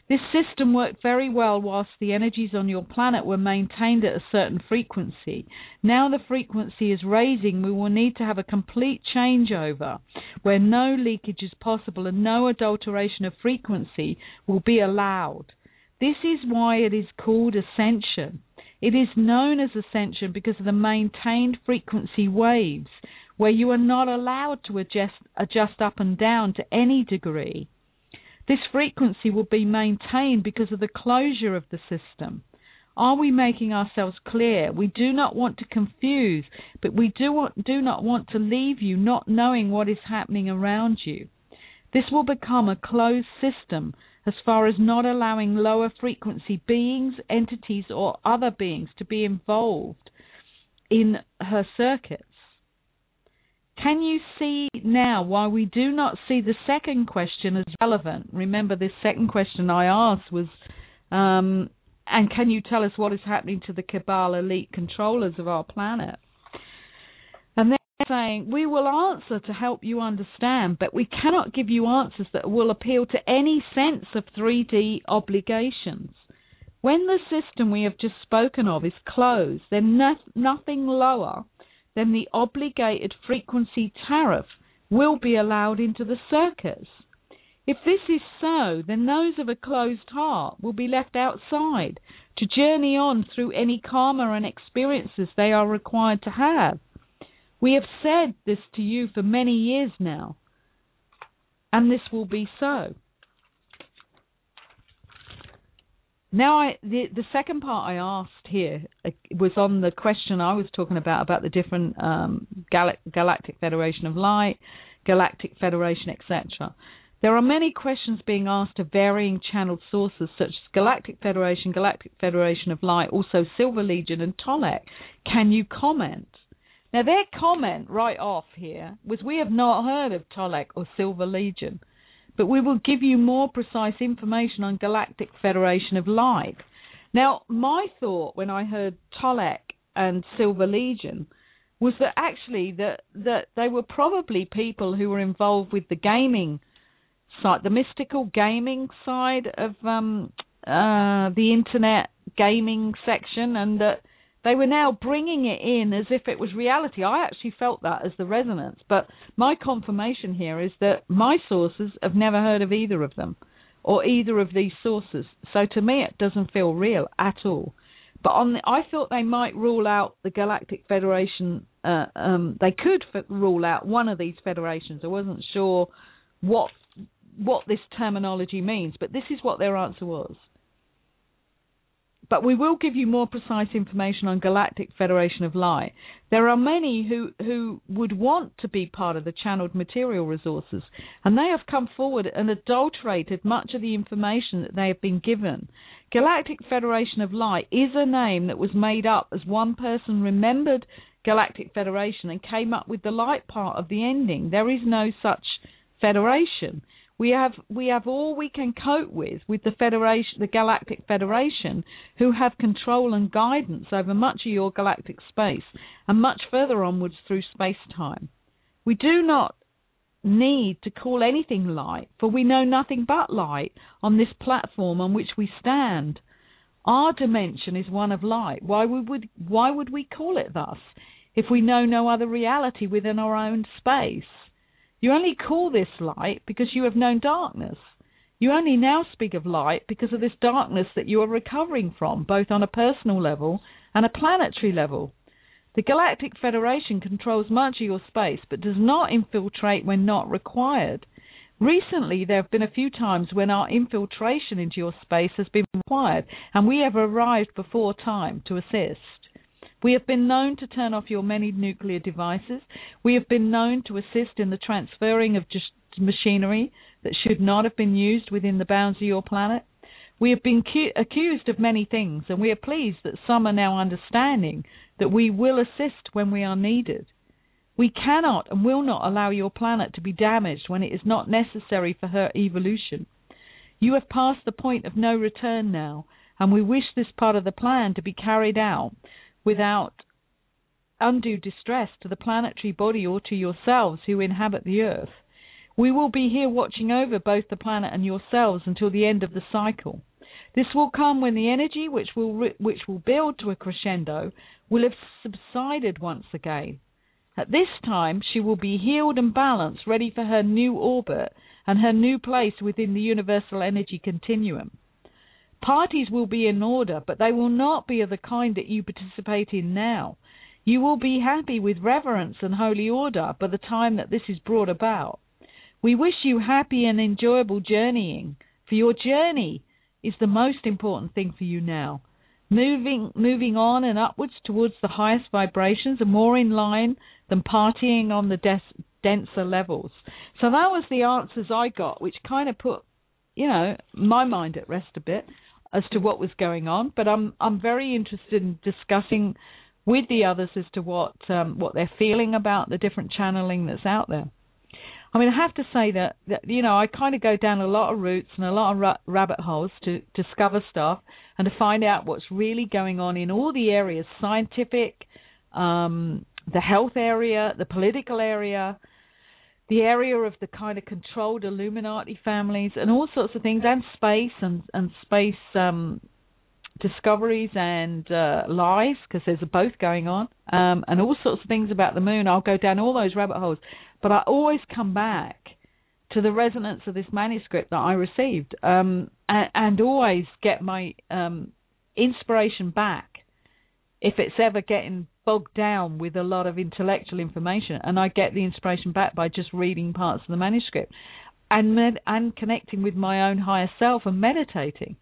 This system worked very well whilst the energies on your planet were maintained at a certain frequency. Now the frequency is raising. We will need to have a complete changeover where no leakage is possible and no adulteration of frequency will be allowed. This is why it is called ascension. It is known as ascension because of the maintained frequency waves, where you are not allowed to adjust up and down to any degree. This frequency will be maintained because of the closure of the system. Are we making ourselves clear? We do not want to confuse, but we do not want to leave you not knowing what is happening around you. This will become a closed system as far as not allowing lower frequency beings, entities, or other beings to be involved in her circuits. Can you see now why we do not see the second question as relevant? Remember, this second question I asked was, and can you tell us what is happening to the Cabal elite controllers of our planet? And they're saying, we will answer to help you understand, but we cannot give you answers that will appeal to any sense of 3D obligations. When the system we have just spoken of is closed, then nothing lower then the obligated frequency tariff will be allowed into the circuits. If this is so, then those of a closed heart will be left outside to journey on through any karma and experiences they are required to have. We have said this to you for many years now, and this will be so. Now, the second part I asked here was on the question I was talking about the different Galactic Federation of Light, Galactic Federation, etc. There are many questions being asked of varying channeled sources such as Galactic Federation of Light, also Silver Legion and Tolek. Can you comment? Now, their comment right off here was, we have not heard of Tolek or Silver Legion, but we will give you more precise information on Galactic Federation of Light. Now, my thought when I heard Tolek and Silver Legion was that actually that they were probably people who were involved with the gaming side, the mystical gaming side of the internet gaming section, and that they were now bringing it in as if it was reality. I actually felt that as the resonance, but my confirmation here is that my sources have never heard of either of them or either of these sources. So to me, it doesn't feel real at all. But I thought they might rule out the Galactic Federation. They could rule out one of these federations. I wasn't sure what this terminology means, but this is what their answer was. But we will give you more precise information on Galactic Federation of Light. There are many who would want to be part of the channeled material resources, and they have come forward and adulterated much of the information that they have been given. Galactic Federation of Light is a name that was made up as one person remembered Galactic Federation and came up with the light part of the ending. There is no such federation. We have all we can cope with the Federation, the Galactic Federation, who have control and guidance over much of your galactic space and much further onwards through space-time. We do not need to call anything light, for we know nothing but light on this platform on which we stand. Our dimension is one of light. Why would we call it thus if we know no other reality within our own space? You only call this light because you have known darkness. You only now speak of light because of this darkness that you are recovering from, both on a personal level and a planetary level. The Galactic Federation controls much of your space, but does not infiltrate when not required. Recently, there have been a few times when our infiltration into your space has been required, and we have arrived before time to assist. We have been known to turn off your many nuclear devices. We have been known to assist in the transferring of machinery that should not have been used within the bounds of your planet. We have been accused of many things, and we are pleased that some are now understanding that we will assist when we are needed. We cannot and will not allow your planet to be damaged when it is not necessary for her evolution. You have passed the point of no return now, and we wish this part of the plan to be carried out without undue distress to the planetary body or to yourselves who inhabit the Earth. We will be here watching over both the planet and yourselves until the end of the cycle. This will come when the energy, which will build to a crescendo, will have subsided once again. At this time, she will be healed and balanced, ready for her new orbit and her new place within the universal energy continuum. Parties will be in order, but they will not be of the kind that you participate in now. You will be happy with reverence and holy order by the time that this is brought about. We wish you happy and enjoyable journeying, for your journey is the most important thing for you now. Moving on and upwards towards the highest vibrations are more in line than partying on the denser levels. So that was the answers I got, which kind of put, my mind at rest a bit as to what was going on. But I'm very interested in discussing with the others as to what they're feeling about the different channeling that's out there. I mean, I have to say that I kind of go down a lot of routes and a lot of rabbit holes to discover stuff and to find out what's really going on in all the areas, scientific, the health area, the political area, the area of the kind of controlled Illuminati families and all sorts of things, and space and space discoveries and lies, because there's both going on, and all sorts of things about the moon. I'll go down all those rabbit holes. But I always come back to the resonance of this manuscript that I received, and always get my inspiration back if it's ever getting bogged down with a lot of intellectual information. And I get the inspiration back by just reading parts of the manuscript and connecting with my own higher self and meditating.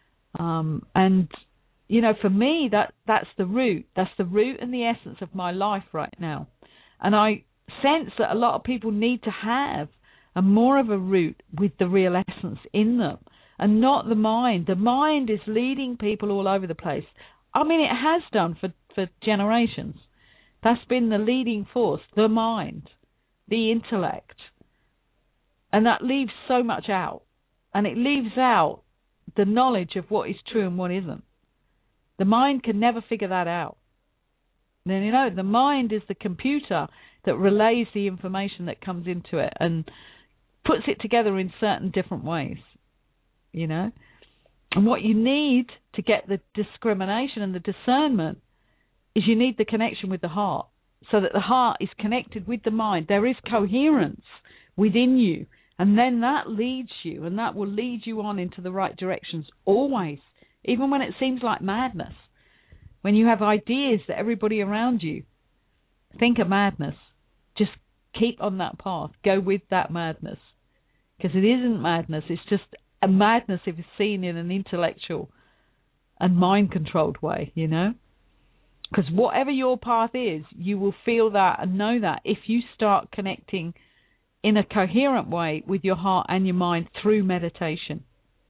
And, for me, that's the root. That's the root and the essence of my life right now. And I sense that a lot of people need to have more of a root with the real essence in them and not the mind. The mind is leading people all over the place. I mean, it has done for generations. That's been the leading force, the mind, the intellect. And that leaves so much out. And it leaves out the knowledge of what is true and what isn't. The mind can never figure that out. Then, the mind is the computer that relays the information that comes into it and puts it together in certain different ways, And what you need to get the discrimination and the discernment is you need the connection with the heart, so that the heart is connected with the mind. There is coherence within you, and then that leads you, and that will lead you on into the right directions always, even when it seems like madness. When you have ideas that everybody around you think are madness, just keep on that path. Go with that madness. Because it isn't madness. It's just a madness if it's seen in an intellectual and mind-controlled way, Because whatever your path is, you will feel that and know that if you start connecting in a coherent way with your heart and your mind through meditation.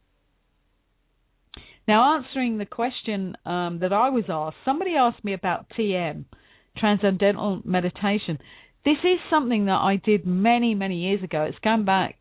Now, answering the question that I was asked, somebody asked me about TM, Transcendental Meditation. This is something that I did many, many years ago. It's gone back,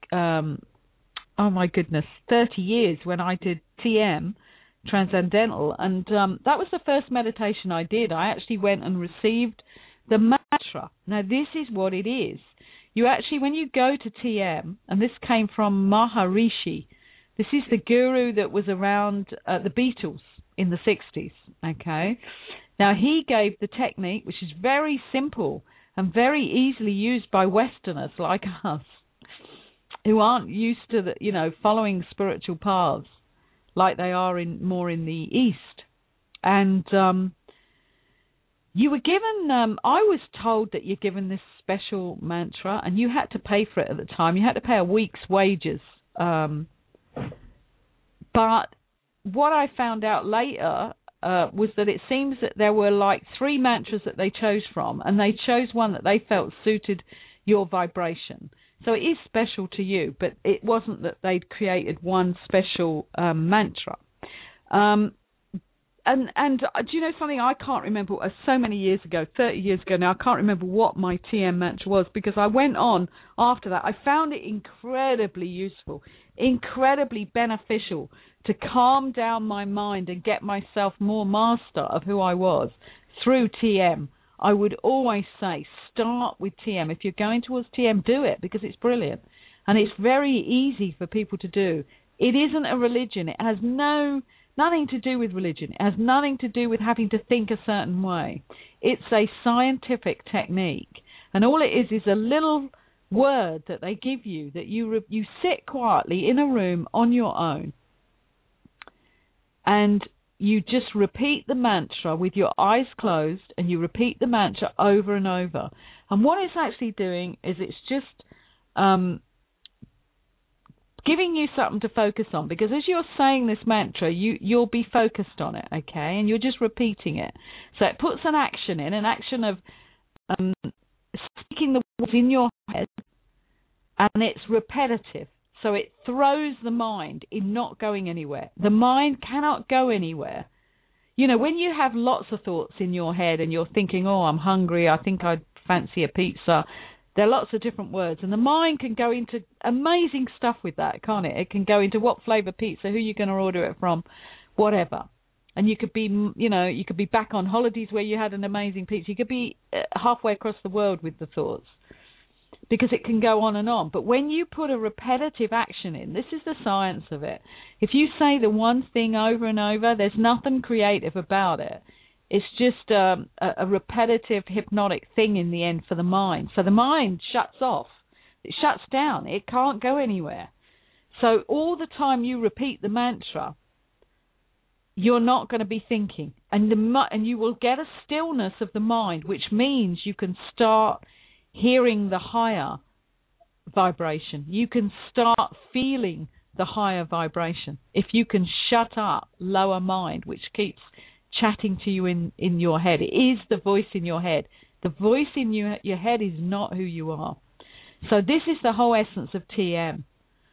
30 years when I did TM, Transcendental, and that was the first meditation I did. I actually went and received the mantra. Now, this is what it is. You actually, when you go to TM, and this came from Maharishi, this is the guru that was around the Beatles in the 60s, okay? Now, he gave the technique, which is very simple and very easily used by Westerners like us, who aren't used to, following spiritual paths like they are more in the East. And you were given, I was told that you're given this special mantra, and you had to pay for it at the time. You had to pay a week's wages. But what I found out later was that it seems that there were like 3 mantras that they chose from, and they chose one that they felt suited your vibration. So it is special to you, but it wasn't that they'd created one special mantra. And do you know something? I can't remember, so many years ago, 30 years ago now, I can't remember what my TM mantra was, because I went on after that. I found it incredibly useful, incredibly beneficial to calm down my mind and get myself more master of who I was through TM. I would always say, start with TM. If you're going towards TM, do it, because it's brilliant. And it's very easy for people to do. It isn't a religion. It has nothing to do with religion. It has nothing to do with having to think a certain way. It's a scientific technique. And all it is a little word that they give you, that you sit quietly in a room on your own, and you just repeat the mantra with your eyes closed, and you repeat the mantra over and over. And what it's actually doing is it's just giving you something to focus on, because as you're saying this mantra, you'll be focused on it, okay? And you're just repeating it. So it puts an action in, an action of speaking the words in your head, and it's repetitive. So it throws the mind in not going anywhere. The mind cannot go anywhere. You know, when you have lots of thoughts in your head and you're thinking, oh, I'm hungry, I think I'd fancy a pizza, there are lots of different words. And the mind can go into amazing stuff with that, can't it? It can go into what flavour pizza, who you're going to order it from, whatever. And you could be, you could be back on holidays where you had an amazing pizza. You could be halfway across the world with the thoughts, because it can go on and on. But when you put a repetitive action in, this is the science of it. If you say the one thing over and over, there's nothing creative about it. It's just a repetitive hypnotic thing in the end for the mind. So the mind shuts off. It shuts down. It can't go anywhere. So all the time you repeat the mantra, you're not going to be thinking. And you will get a stillness of the mind, which means you can start hearing the higher vibration. You can start feeling the higher vibration. If you can shut up lower mind, which keeps chatting to you in your head. It is the voice in your head. The voice in your head is not who you are. So this is the whole essence of TM.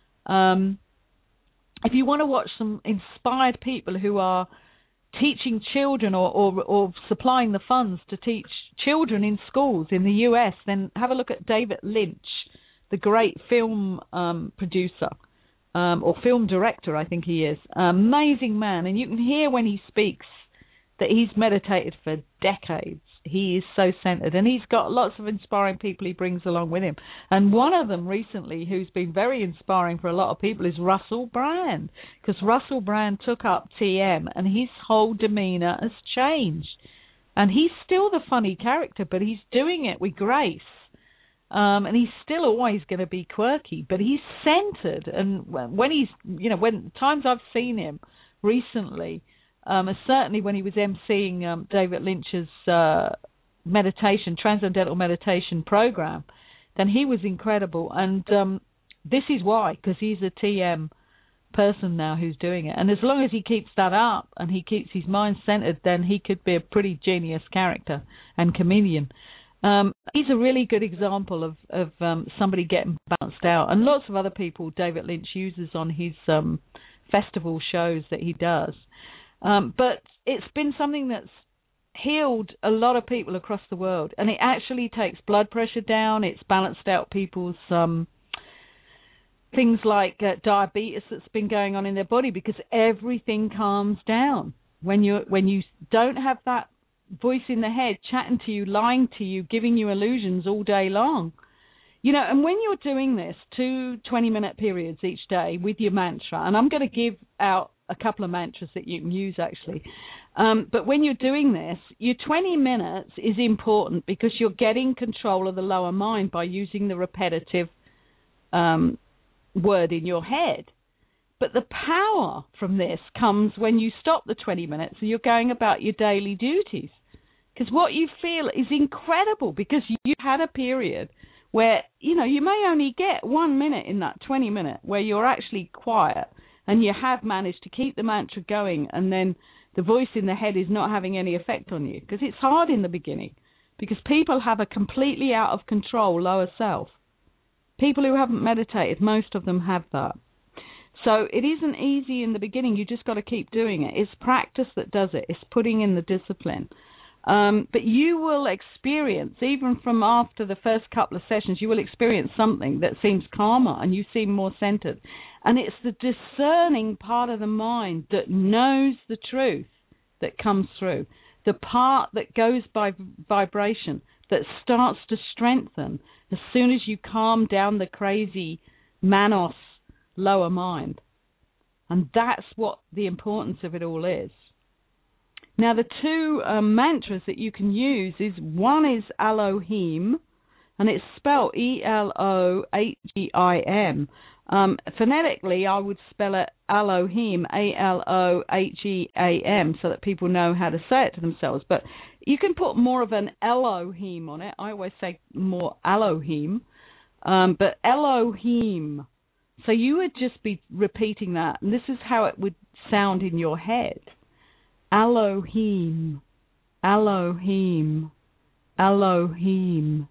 If you want to watch some inspired people who are teaching children or supplying the funds to teach children in schools in the US, then have a look at David Lynch, the great film producer or film director, I think he is. Amazing man. And you can hear when he speaks that he's meditated for decades. He is so centered, and he's got lots of inspiring people he brings along with him. And one of them recently, who's been very inspiring for a lot of people, is Russell Brand, because Russell Brand took up TM, and his whole demeanor has changed. And he's still the funny character, but he's doing it with grace. And he's still always going to be quirky, but he's centered. And when he's, when times I've seen him recently, certainly when he was emceeing David Lynch's transcendental meditation program, then he was incredible. And this is why, because he's a TM person now who's doing it. And as long as he keeps that up and he keeps his mind centered, then he could be a pretty genius character and comedian. He's a really good example of somebody getting balanced out. And lots of other people David Lynch uses on his festival shows that he does. But it's been something that's healed a lot of people across the world, and it actually takes blood pressure down. It's balanced out people's things like diabetes that's been going on in their body, because everything calms down when you don't have that voice in the head chatting to you, lying to you, giving you illusions all day long. And when you're doing this, 2 20-minute periods each day with your mantra, and I'm going to give out a couple of mantras that you can use, actually. But when you're doing this, your 20 minutes is important because you're getting control of the lower mind by using the repetitive word in your head. But the power from this comes when you stop the 20 minutes and you're going about your daily duties. Because what you feel is incredible, because you had a period where, you may only get 1 minute in that 20 minute where you're actually quiet, and you have managed to keep the mantra going, and then the voice in the head is not having any effect on you. Because it's hard in the beginning, because people have a completely out of control lower self. People who haven't meditated, most of them have that. So it isn't easy in the beginning. You just got to keep doing it. It's practice that does it. It's putting in the discipline. But you will experience, even from after the first couple of sessions, you will experience something that seems calmer and you seem more centered. And it's the discerning part of the mind that knows the truth that comes through, the part that goes by vibration, that starts to strengthen as soon as you calm down the crazy Manos, lower mind. And that's what the importance of it all is. Now, the two mantras that you can use is, one is Elohim, and it's spelled Elohim. Phonetically, I would spell it Elohim, Aloheam, so that people know how to say it to themselves. But you can put more of an Elohim on it. I always say more Elohim, but Elohim. So you would just be repeating that, and this is how it would sound in your head. Elohim, Elohim, Elohim,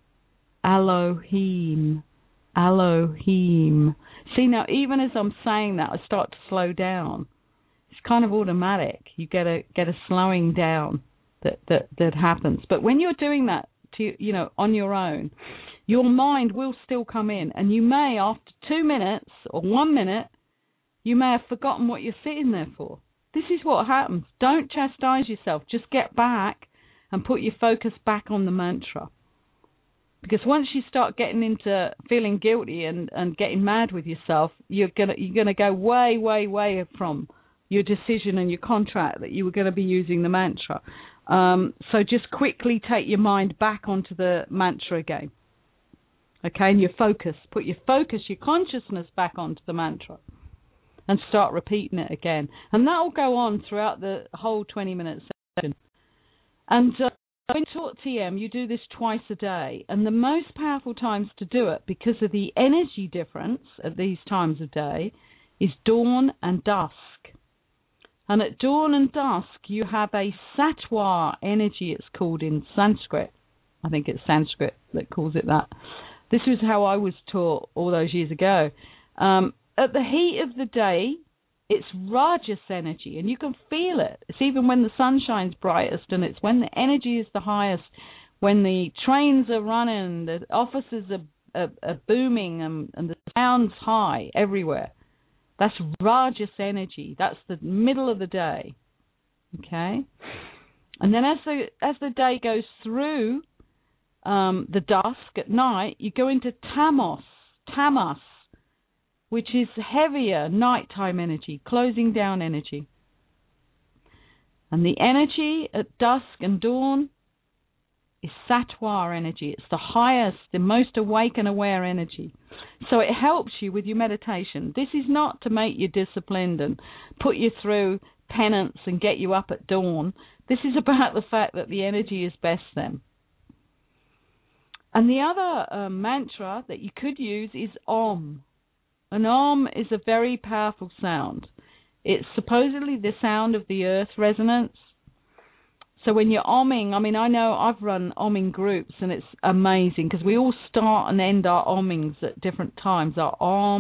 Elohim, Elohim. See, now even as I'm saying that, I start to slow down. It's kind of automatic. You get a slowing down that happens. But when you're doing that on your own, your mind will still come in, and you may, after 2 minutes or 1 minute, you may have forgotten what you're sitting there for. This is what happens. Don't chastise yourself. Just get back and put your focus back on the mantra. Because once you start getting into feeling guilty and getting mad with yourself, you're gonna go way, way, way from your decision and your contract that you were going to be using the mantra. So just quickly take your mind back onto the mantra again. Okay, and your focus. Put your focus, your consciousness back onto the mantra. And start repeating it again. And that will go on throughout the whole 20-minute session. And in Talk TM, you do this twice a day. And the most powerful times to do it, because of the energy difference at these times of day, is dawn and dusk. And at dawn and dusk, you have a Sattva energy, it's called in Sanskrit. I think it's Sanskrit that calls it that. This was how I was taught all those years ago. At the heat of the day, it's Rajas energy, and you can feel it. It's even when the sun shines brightest, and it's when the energy is the highest, when the trains are running, the offices are booming, and the sound's high everywhere. That's Rajas energy. That's the middle of the day. Okay? And then as the day goes through the dusk at night, you go into tamas, which is heavier nighttime energy, closing down energy. And the energy at dusk and dawn is Sattva energy. It's the highest, the most awake and aware energy. So it helps you with your meditation. This is not to make you disciplined and put you through penance and get you up at dawn. This is about the fact that the energy is best then. And the other mantra that you could use is Om. An Om is a very powerful sound. It's supposedly the sound of the earth resonance. So when you're Omming, I mean, I know I've run Omming groups, and it's amazing because we all start and end our Ommings at different times. Our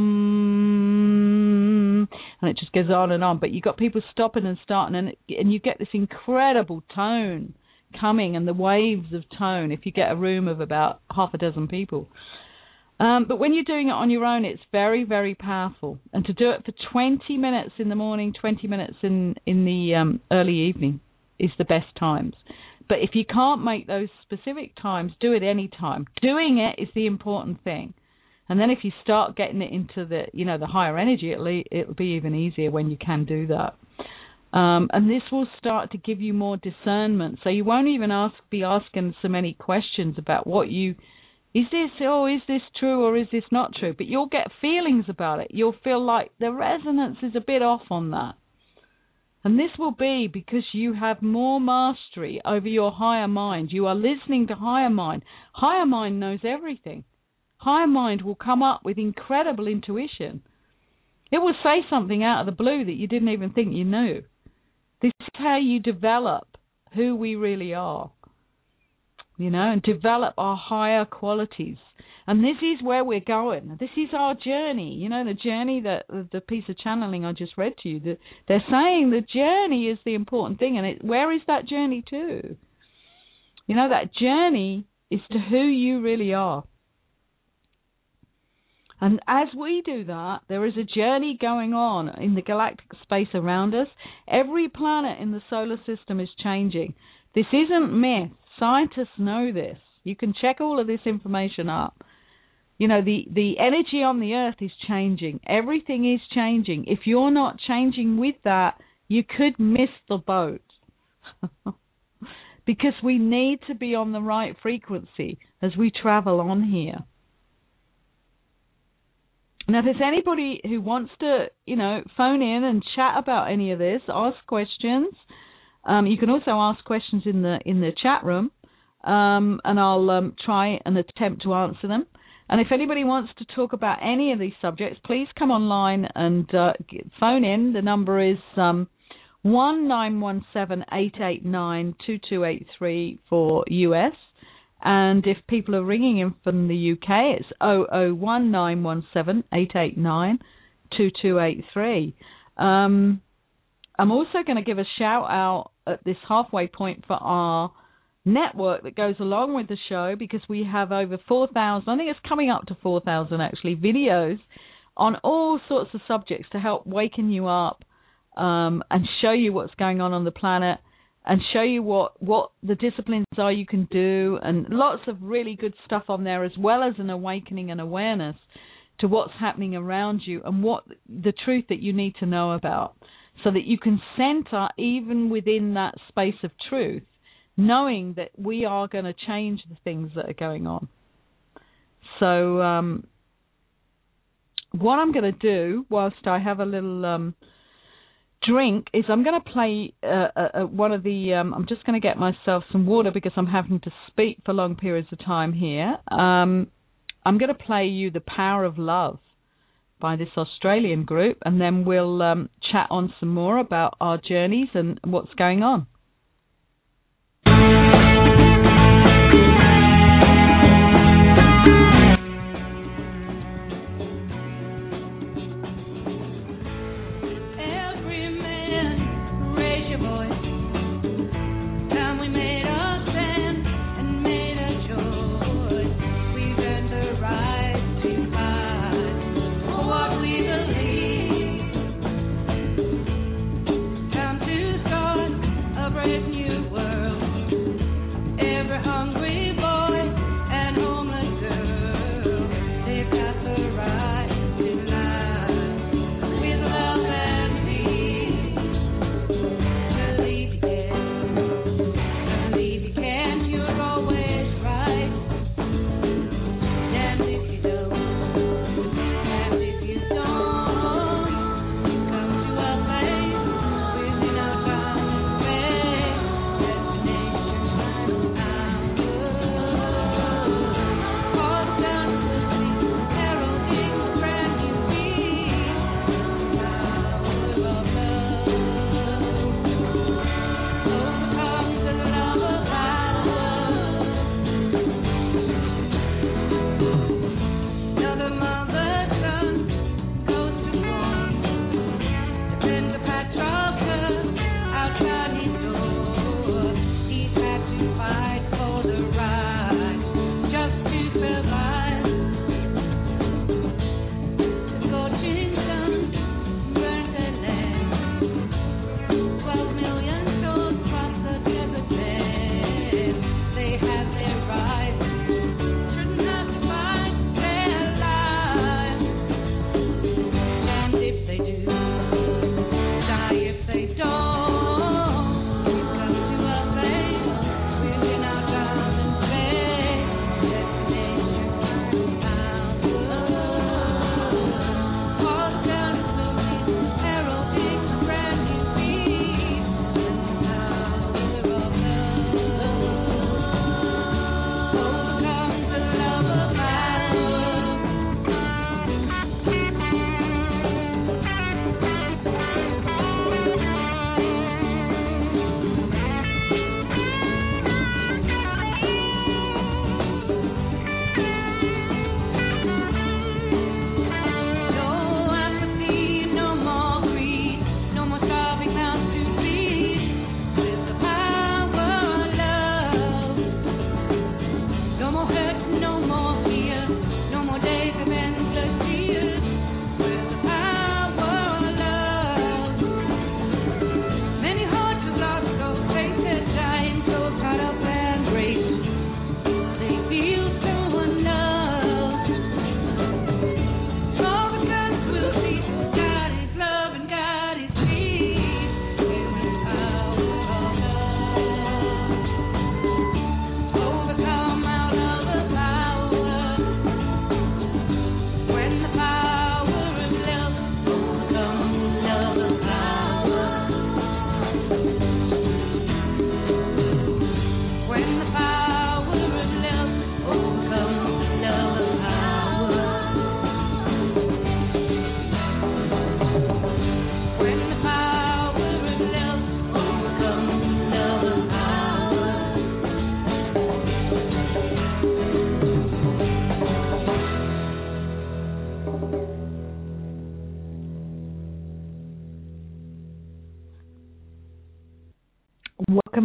Om, and it just goes on and on. But you've got people stopping and starting, and you get this incredible tone coming, and the waves of tone if you get a room of about half a dozen people. But when you're doing it on your own, it's very, very powerful. And to do it for 20 minutes in the morning, 20 minutes in the early evening is the best times. But if you can't make those specific times, do it any time. Doing it is the important thing. And then if you start getting it into the higher energy, it'll be even easier when you can do that. And this will start to give you more discernment. So you won't even be asking so many questions about is this true or is this not true? But you'll get feelings about it. You'll feel like the resonance is a bit off on that. And this will be because you have more mastery over your higher mind. You are listening to higher mind. Higher mind knows everything. Higher mind will come up with incredible intuition. It will say something out of the blue that you didn't even think you knew. This is how you develop who we really are. And develop our higher qualities. And this is where we're going. This is our journey. The journey, that the piece of channeling I just read to you, they're saying the journey is the important thing. And where is that journey to? That journey is to who you really are. And as we do that, there is a journey going on in the galactic space around us. Every planet in the solar system is changing. This isn't myth. Scientists know this. You can check all of this information up. the energy on the earth is changing. Everything is changing. If you're not changing with that, you could miss the boat. Because we need to be on the right frequency as we travel on here. Now, if there's anybody who wants to, phone in and chat about any of this, ask questions. You can also ask questions in the chat room, and I'll try and attempt to answer them. And if anybody wants to talk about any of these subjects, please come online and phone in. The number is 1-917-889-2283 for US. And if people are ringing in from the UK, it's 001-917-889-2283. I'm also going to give a shout out at this halfway point for our network that goes along with the show, because we have over 4,000, I think it's coming up to 4,000 actually, videos on all sorts of subjects to help waken you up and show you what's going on the planet, and show you what the disciplines are you can do, and lots of really good stuff on there, as well as an awakening and awareness to what's happening around you and what the truth that you need to know about, so that you can center even within that space of truth, knowing that we are going to change the things that are going on. So what I'm going to do, whilst I have a little drink, is I'm going to play one of the... I'm just going to get myself some water because I'm having to speak for long periods of time here. I'm going to play you The Power of Love by this Australian group, and then we'll chat on some more about our journeys and what's going on.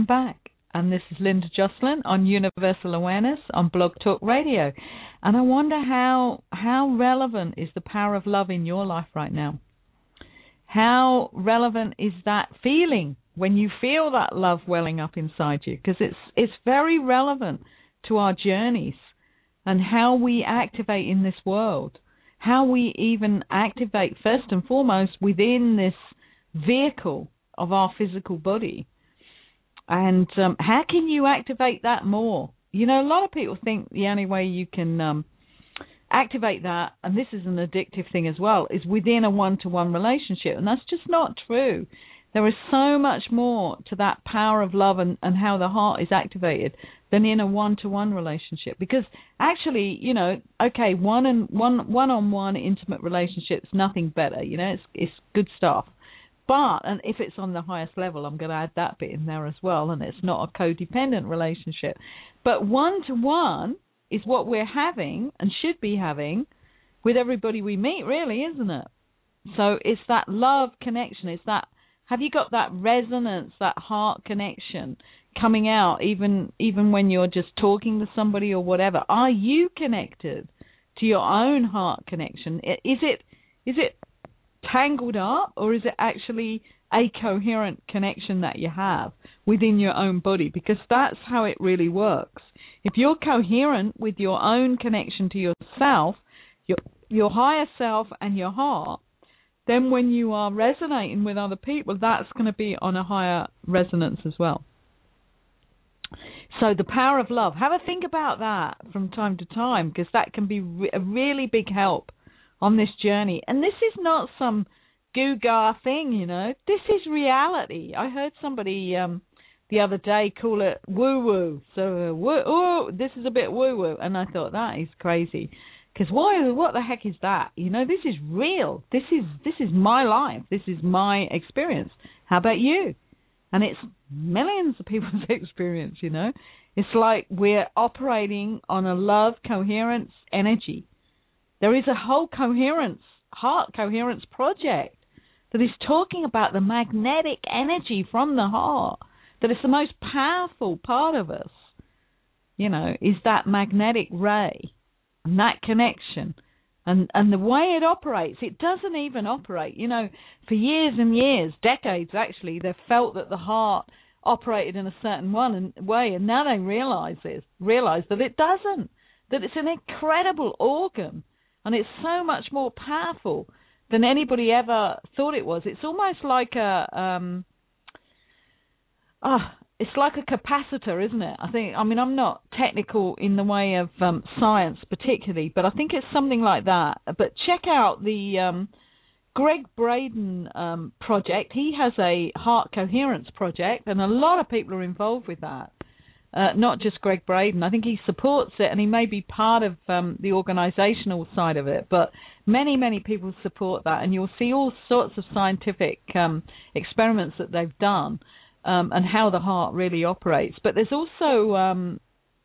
welcome back. And this is Linda Jocelyn on Universal Awareness on Blog Talk Radio. And I wonder how relevant is the power of love in your life right now? How relevant is that feeling when you feel that love welling up inside you? Because it's very relevant to our journeys and how we activate in this world, how we even activate first and foremost within this vehicle of our physical body. And how can you activate that more? You know, a lot of people think the only way you can activate that, and this is an addictive thing as well, is within a one-to-one relationship. And that's just not true. There is so much more to that power of love and how the heart is activated than in a one-to-one relationship. Because actually, you know, okay, one-on-one intimate relationships, nothing better. You know, it's good stuff. But, and if it's on the highest level, I'm going to add that bit in there as well, and it's not a codependent relationship. But one-to-one is what we're having and should be having with everybody we meet, really, isn't it? So it's that love connection. It's that, have you got that resonance, that heart connection coming out even when you're just talking to somebody or whatever? Are you connected to your own heart connection? Is it tangled up, or is it actually a coherent connection that you have within your own body? Because that's how it really works. If you're coherent with your own connection to yourself, your higher self and your heart, then when you are resonating with other people, that's going to be on a higher resonance as well. So the power of love, have a think about that from time to time, because that can be a really big help on this journey. And this is not some goo-gaw thing, you know. This is reality. I heard somebody the other day call it woo-woo. So this is a bit woo-woo. And I thought, that is crazy. Because what the heck is that? You know, this is real. This is my life. This is my experience. How about you? And it's millions of people's experience, you know. It's like we're operating on a love coherence energy. There is a whole heart coherence project that is talking about the magnetic energy from the heart, that is the most powerful part of us, you know, is that magnetic ray and that connection. And the way it operates, it doesn't even operate. You know, for years and years, decades actually, they've felt that the heart operated in a certain way, and now they realize that it doesn't, that it's an incredible organ. And it's so much more powerful than anybody ever thought it was. It's almost like it's like a capacitor, isn't it? I mean, I'm not technical in the way of science particularly, but I think it's something like that. But check out the Greg Braden project. He has a heart coherence project, and a lot of people are involved with that. Not just Greg Braden. I think he supports it, and he may be part of the organizational side of it, but many, many people support that, and you'll see all sorts of scientific experiments that they've done and how the heart really operates. But there's also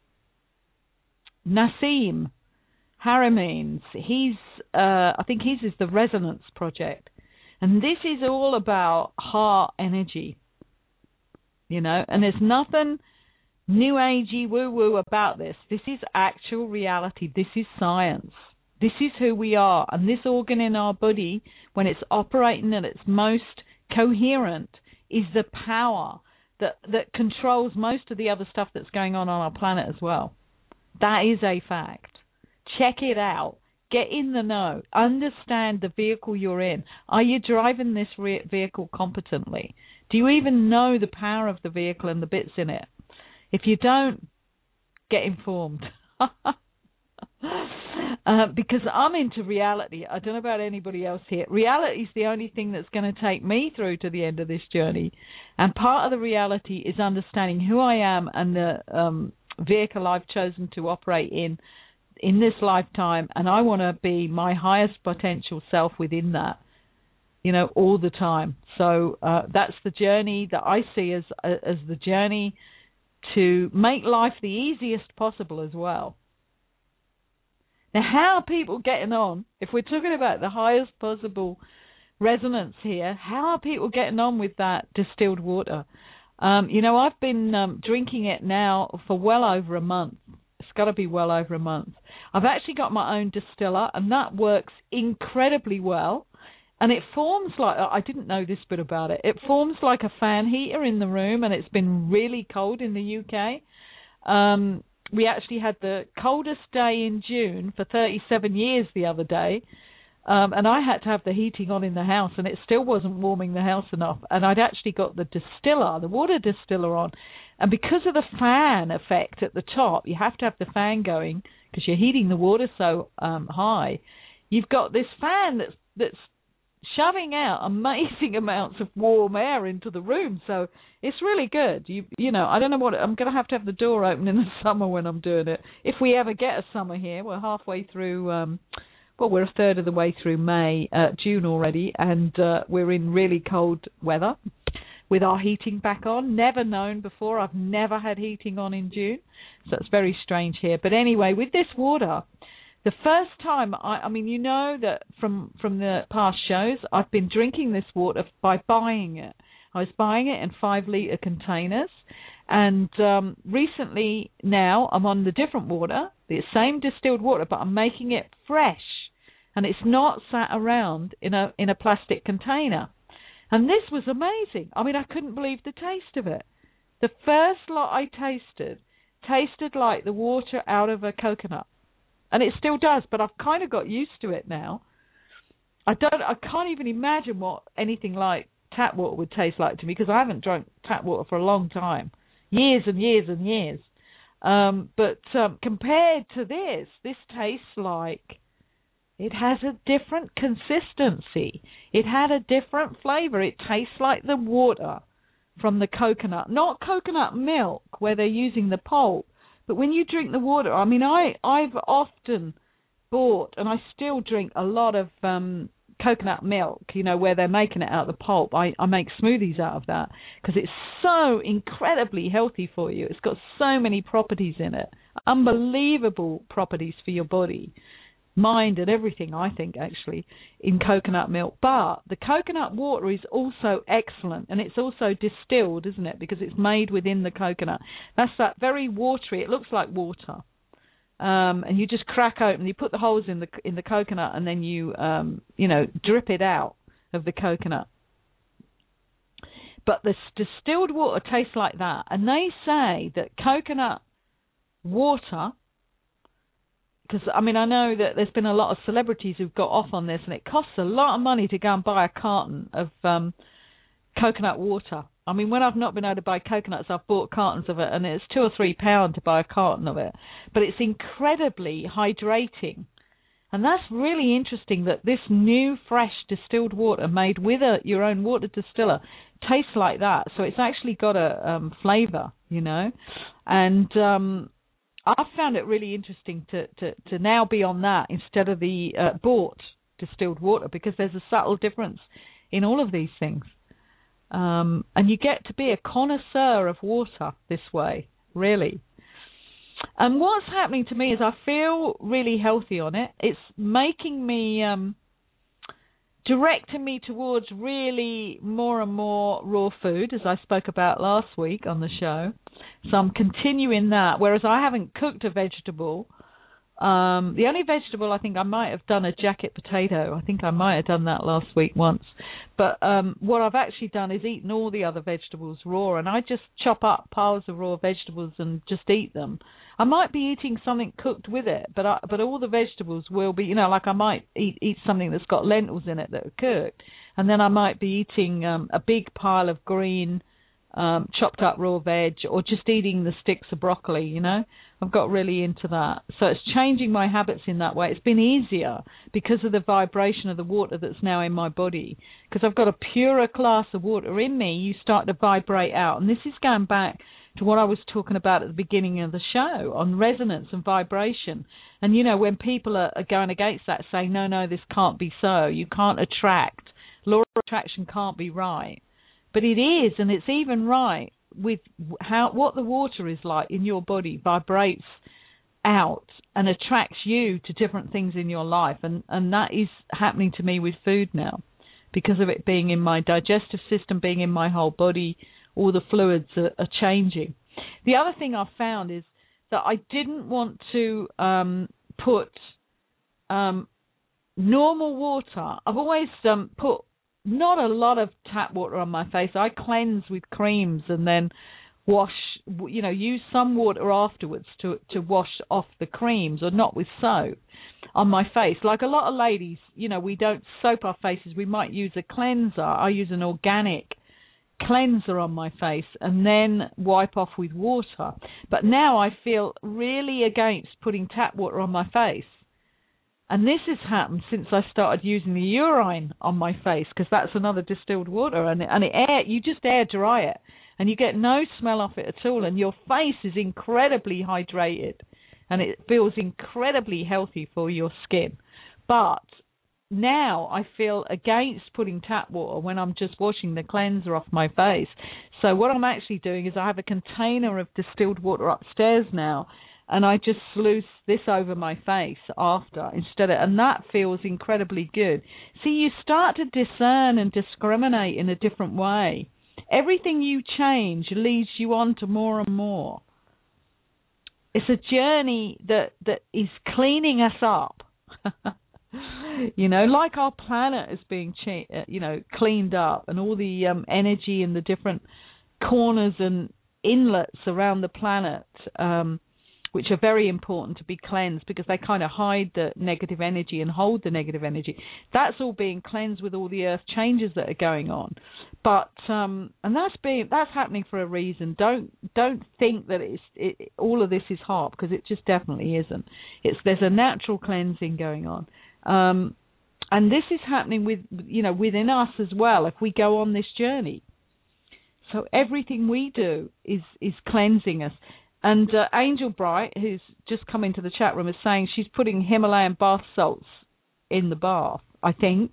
Nassim Haramein. I think his is the Resonance Project, and this is all about heart energy, you know, and there's nothing new agey woo-woo about this. This is actual reality. This is science. This is who we are. And this organ in our body, when it's operating at its most coherent, is the power that controls most of the other stuff that's going on our planet as well. That is a fact. Check it out. Get in the know. Understand the vehicle you're in. Are you driving this vehicle competently? Do you even know the power of the vehicle and the bits in it? If you don't, get informed. Because I'm into reality. I don't know about anybody else here. Reality is the only thing that's going to take me through to the end of this journey. And part of the reality is understanding who I am and the vehicle I've chosen to operate in this lifetime. And I want to be my highest potential self within that, you know, all the time. So that's the journey that I see as the journey to make life the easiest possible as well. Now, how are people getting on? If we're talking about the highest possible resonance here, how are people getting on with that distilled water? I've been drinking it now for well over a month. It's got to be well over a month. I've actually got my own distiller, and that works incredibly well. And it forms like, I didn't know this bit about it, it forms like a fan heater in the room, and it's been really cold in the UK. We actually had the coldest day in June for 37 years the other day, and I had to have the heating on in the house, and it still wasn't warming the house enough. And I'd actually got the distiller, the water distiller on, and because of the fan effect at the top, you have to have the fan going because you're heating the water so high. You've got this fan that's shoving out amazing amounts of warm air into the room, so it's really good. You know, I don't know what I'm going to have the door open in the summer when I'm doing it. If we ever get a summer here, we're halfway through. We're a third of the way through June already, and we're in really cold weather with our heating back on. Never known before. I've never had heating on in June, so it's very strange here. But anyway, with this water, the first time, I mean, you know that from the past shows, I've been drinking this water by buying it. I was buying it in 5-litre containers, and recently now I'm on the different water, the same distilled water, but I'm making it fresh, and it's not sat around in a plastic container. And this was amazing. I mean, I couldn't believe the taste of it. The first lot I tasted like the water out of a coconut. And it still does, but I've kind of got used to it now. I can't even imagine what anything like tap water would taste like to me, because I haven't drunk tap water for a long time. Years and years and years. But compared to this tastes like it has a different consistency. It had a different flavor. It tastes like the water from the coconut, not coconut milk where they're using the pulp. But when you drink the water, I mean, I've often bought, and I still drink a lot of coconut milk, you know, where they're making it out of the pulp. I make smoothies out of that because it's so incredibly healthy for you. It's got so many properties in it, unbelievable properties for your body, mind and everything, I think, actually, in coconut milk. But the coconut water is also excellent, and it's also distilled, isn't it, because it's made within the coconut. That's that very watery, it looks like water, and you just crack open, you put the holes in the coconut, and then you drip it out of the coconut. But the distilled water tastes like that, and they say that coconut water, because, I mean, I know that there's been a lot of celebrities who've got off on this, and it costs a lot of money to go and buy a carton of coconut water. I mean, when I've not been able to buy coconuts, I've bought cartons of it, and it's £2 or £3 to buy a carton of it. But it's incredibly hydrating. And that's really interesting that this new, fresh, distilled water made with your own water distiller tastes like that. So it's actually got a flavour, you know. And I've found it really interesting to now be on that instead of the bought distilled water, because there's a subtle difference in all of these things. And you get to be a connoisseur of water this way, really. And what's happening to me is I feel really healthy on it. It's making me, directing me towards really more and more raw food, as I spoke about last week on the show. So I'm continuing that, whereas I haven't cooked a vegetable. The only vegetable I think I might have done a jacket potato. I think I might have done that last week once. But what I've actually done is eaten all the other vegetables raw, and I just chop up piles of raw vegetables and just eat them. I might be eating something cooked with it, but all the vegetables will be, you know, like I might eat something that's got lentils in it that are cooked, and then I might be eating a big pile of green chopped up raw veg, or just eating the sticks of broccoli, you know. I've got really into that. So it's changing my habits in that way. It's been easier because of the vibration of the water that's now in my body. Because I've got a purer class of water in me, you start to vibrate out. And this is going back to what I was talking about at the beginning of the show on resonance and vibration. And, you know, when people are going against that, saying, no, this can't be so. You can't attract. Law of attraction can't be right. But it is, and it's even right with what the water is like in your body vibrates out and attracts you to different things in your life. And that is happening to me with food now because of it being in my digestive system, being in my whole body, all the fluids are changing. The other thing I found is that I didn't want to put normal water. I've always put not a lot of tap water on my face. I cleanse with creams and then wash, use some water afterwards to wash off the creams, or not with soap on my face. Like a lot of ladies, we don't soap our faces. We might use a cleanser. I use an organic cleanser on my face and then wipe off with water. But now I feel really against putting tap water on my face. And this has happened since I started using the urine on my face, because that's another distilled water, and you just air dry it, and you get no smell off it at all, and your face is incredibly hydrated, and it feels incredibly healthy for your skin. But now I feel against putting tap water when I'm just washing the cleanser off my face. So what I'm actually doing is I have a container of distilled water upstairs now, and I just sluice this over my face after instead of, and that feels incredibly good. See, you start to discern and discriminate in a different way. Everything you change leads you on to more and more. It's a journey that is cleaning us up. Like our planet is being cleaned up, and all the energy in the different corners and inlets around the planet, which are very important to be cleansed because they kind of hide the negative energy and hold the negative energy. That's all being cleansed with all the earth changes that are going on. But and that's happening for a reason. Don't think that all of this is hard, because it just definitely isn't. There's a natural cleansing going on. And this is happening within us as well if we go on this journey. So everything we do is cleansing us. And Angel Bright, who's just come into the chat room, is saying she's putting Himalayan bath salts in the bath, I think.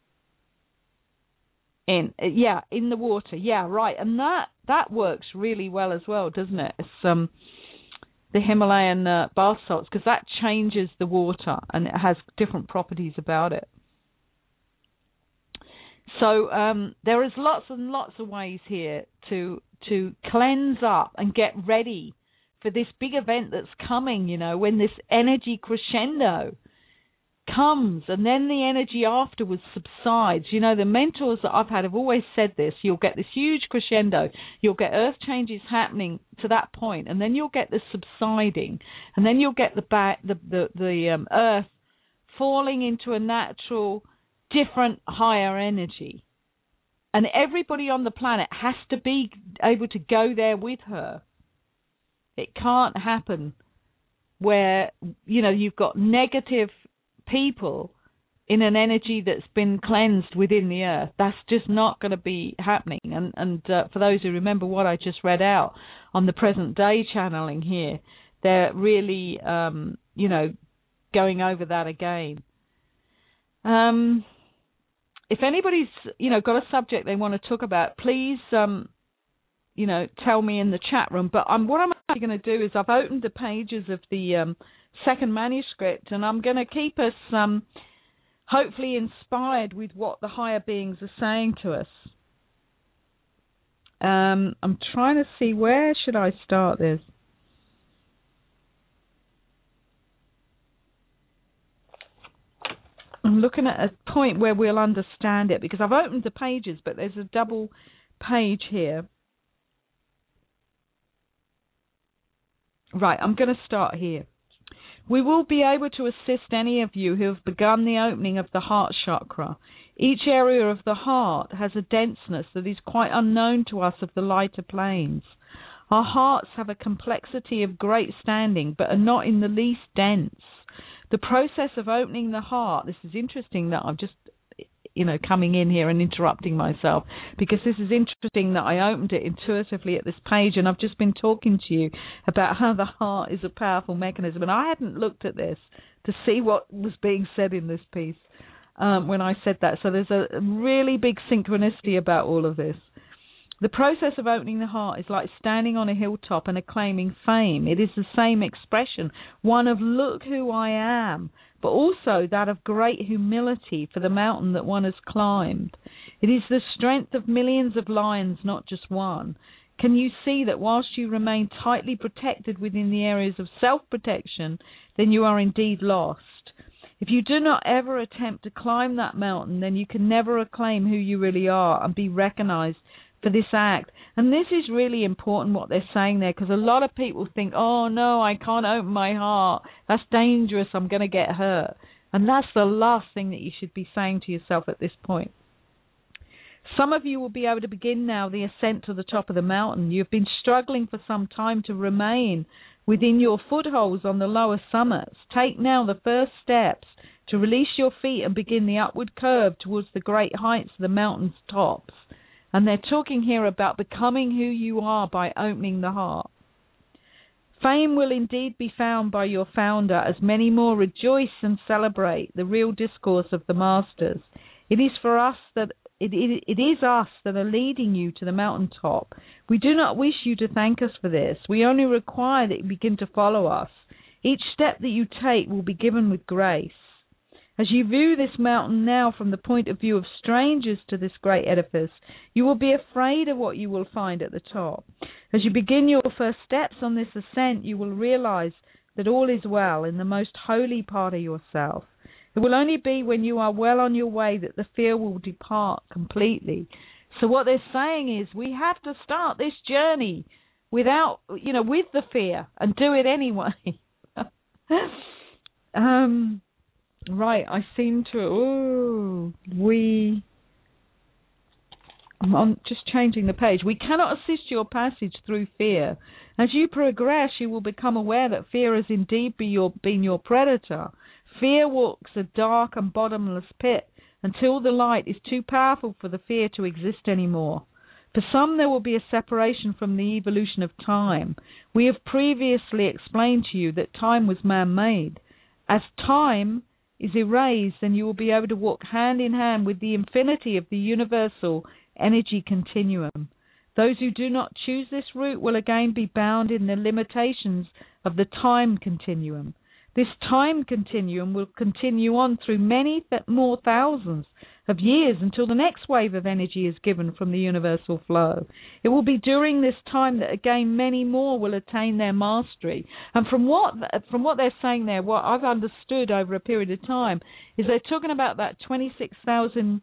In the water. Yeah, right. And that works really well as well, doesn't it? It's the Himalayan bath salts, because that changes the water and it has different properties about it. So there is lots and lots of ways here to cleanse up and get ready for this big event that's coming, when this energy crescendo comes and then the energy afterwards subsides. The mentors that I've had have always said this: you'll get this huge crescendo, you'll get earth changes happening to that point, and then you'll get the subsiding, and then you'll get the earth falling into a natural, different, higher energy. And everybody on the planet has to be able to go there with her. It can't happen where, you've got negative people in an energy that's been cleansed within the earth. That's just not going to be happening. And for those who remember what I just read out on the present day channeling here, they're really, going over that again. If anybody's, got a subject they want to talk about, please, tell me in the chat room. But what I'm actually going to do is I've opened the pages of the second manuscript, and I'm going to keep us hopefully inspired with what the higher beings are saying to us. I'm trying to see, where should I start this? I'm looking at a point where we'll understand it, because I've opened the pages, but there's a double page here. Right, I'm going to start here. We will be able to assist any of you who have begun the opening of the heart chakra. Each area of the heart has a denseness that is quite unknown to us of the lighter planes. Our hearts have a complexity of great standing, but are not in the least dense. The process of opening the heart, this is interesting that I'm just, coming in here and interrupting myself, because this is interesting that I opened it intuitively at this page, and I've just been talking to you about how the heart is a powerful mechanism, and I hadn't looked at this to see what was being said in this piece when I said that. So there's a really big synchronicity about all of this. The process of opening the heart is like standing on a hilltop and acclaiming fame. It is the same expression, one of "look who I am," but also that of great humility for the mountain that one has climbed. It is the strength of millions of lions, not just one. Can you see that whilst you remain tightly protected within the areas of self-protection, then you are indeed lost? If you do not ever attempt to climb that mountain, then you can never acclaim who you really are and be recognized for this act. And this is really important what they're saying there, because a lot of people think, oh no, I can't open my heart. That's dangerous. I'm going to get hurt. And that's the last thing that you should be saying to yourself at this point. Some of you will be able to begin now the ascent to the top of the mountain. You've been struggling for some time to remain within your footholds on the lower summits. Take now the first steps to release your feet and begin the upward curve towards the great heights of the mountain's tops. And they're talking here about becoming who you are by opening the heart. Fame will indeed be found by your founder as many more rejoice and celebrate the real discourse of the masters. It is us that are leading you to the mountaintop. We do not wish you to thank us for this. We only require that you begin to follow us. Each step that you take will be given with grace. As you view this mountain now from the point of view of strangers to this great edifice, you will be afraid of what you will find at the top. As you begin your first steps on this ascent, you will realize that all is well in the most holy part of yourself. It will only be when you are well on your way that the fear will depart completely. So what they're saying is we have to start this journey without, with the fear and do it anyway. Right, I seem to... I'm just changing the page. We cannot assist your passage through fear. As you progress, you will become aware that fear has indeed been your predator. Fear walks a dark and bottomless pit until the light is too powerful for the fear to exist anymore. For some, there will be a separation from the evolution of time. We have previously explained to you that time was man-made. As time is erased, then you will be able to walk hand in hand with the infinity of the universal energy continuum. Those who do not choose this route will again be bound in the limitations of the time continuum. This time continuum will continue on through many more thousands of years until the next wave of energy is given from the universal flow. It will be during this time that again many more will attain their mastery. And from what they're saying there, what I've understood over a period of time is they're talking about that 26,000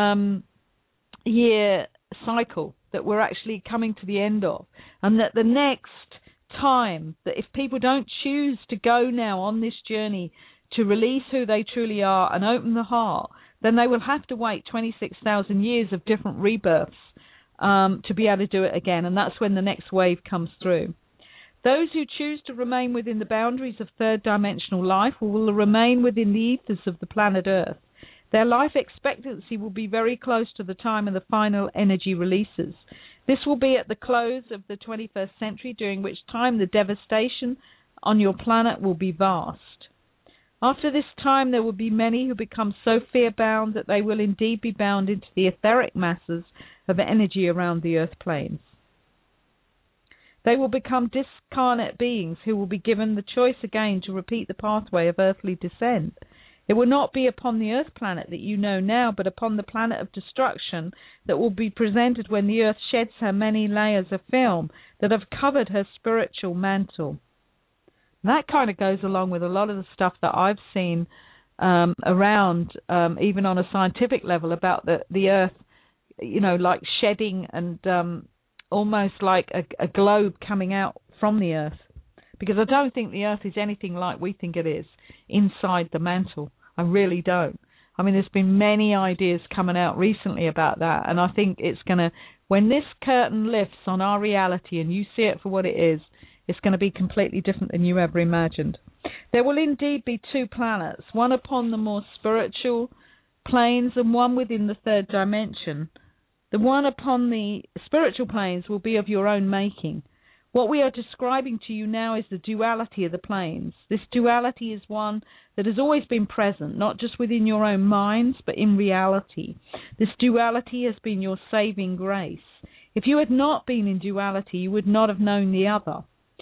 year cycle that we're actually coming to the end of, and that the next time that if people don't choose to go now on this journey to release who they truly are and open the heart, then they will have to wait 26,000 years of different rebirths to be able to do it again, and that's when the next wave comes through. Those who choose to remain within the boundaries of third-dimensional life will remain within the ethers of the planet Earth. Their life expectancy will be very close to the time of the final energy releases. This will be at the close of the 21st century, during which time the devastation on your planet will be vast. After this time, there will be many who become so fear-bound that they will indeed be bound into the etheric masses of energy around the earth planes. They will become discarnate beings who will be given the choice again to repeat the pathway of earthly descent. It will not be upon the earth planet that you know now, but upon the planet of destruction that will be presented when the earth sheds her many layers of film that have covered her spiritual mantle. That kind of goes along with a lot of the stuff that I've seen around, even on a scientific level, about the earth, like shedding and almost like a globe coming out from the earth. Because I don't think the earth is anything like we think it is inside the mantle. I really don't. I mean, there's been many ideas coming out recently about that, and I think it's going to, when this curtain lifts on our reality and you see it for what it is, it's going to be completely different than you ever imagined. There will indeed be two planets, one upon the more spiritual planes and one within the third dimension. The one upon the spiritual planes will be of your own making. What we are describing to you now is the duality of the planes. This duality is one that has always been present, not just within your own minds, but in reality. This duality has been your saving grace. If you had not been in duality, you would not have known the other.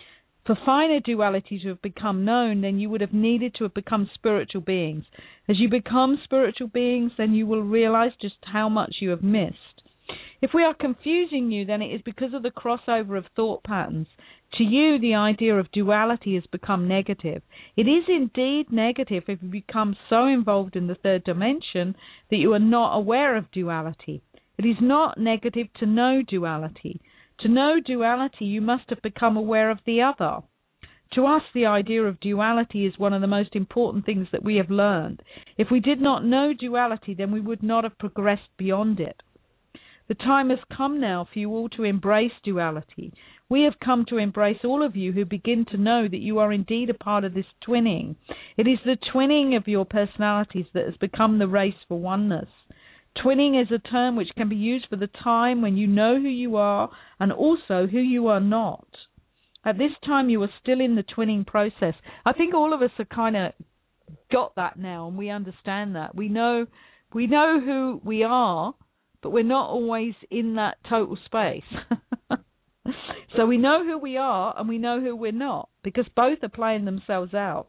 For finer duality to have become known, then you would have needed to have become spiritual beings. As you become spiritual beings, then you will realize just how much you have missed. If we are confusing you, then it is because of the crossover of thought patterns. To you, the idea of duality has become negative. It is indeed negative if you become so involved in the third dimension that you are not aware of duality. It is not negative to know duality. To know duality, you must have become aware of the other. To us, the idea of duality is one of the most important things that we have learned. If we did not know duality, then we would not have progressed beyond it. The time has come now for you all to embrace duality. We have come to embrace all of you who begin to know that you are indeed a part of this twinning. It is the twinning of your personalities that has become the race for oneness. Twinning is a term which can be used for the time when you know who you are and also who you are not. At this time, you are still in the twinning process. I think all of us have kind of got that now, and we understand that. We know who we are, but we're not always in that total space. So we know who we are and we know who we're not, because both are playing themselves out.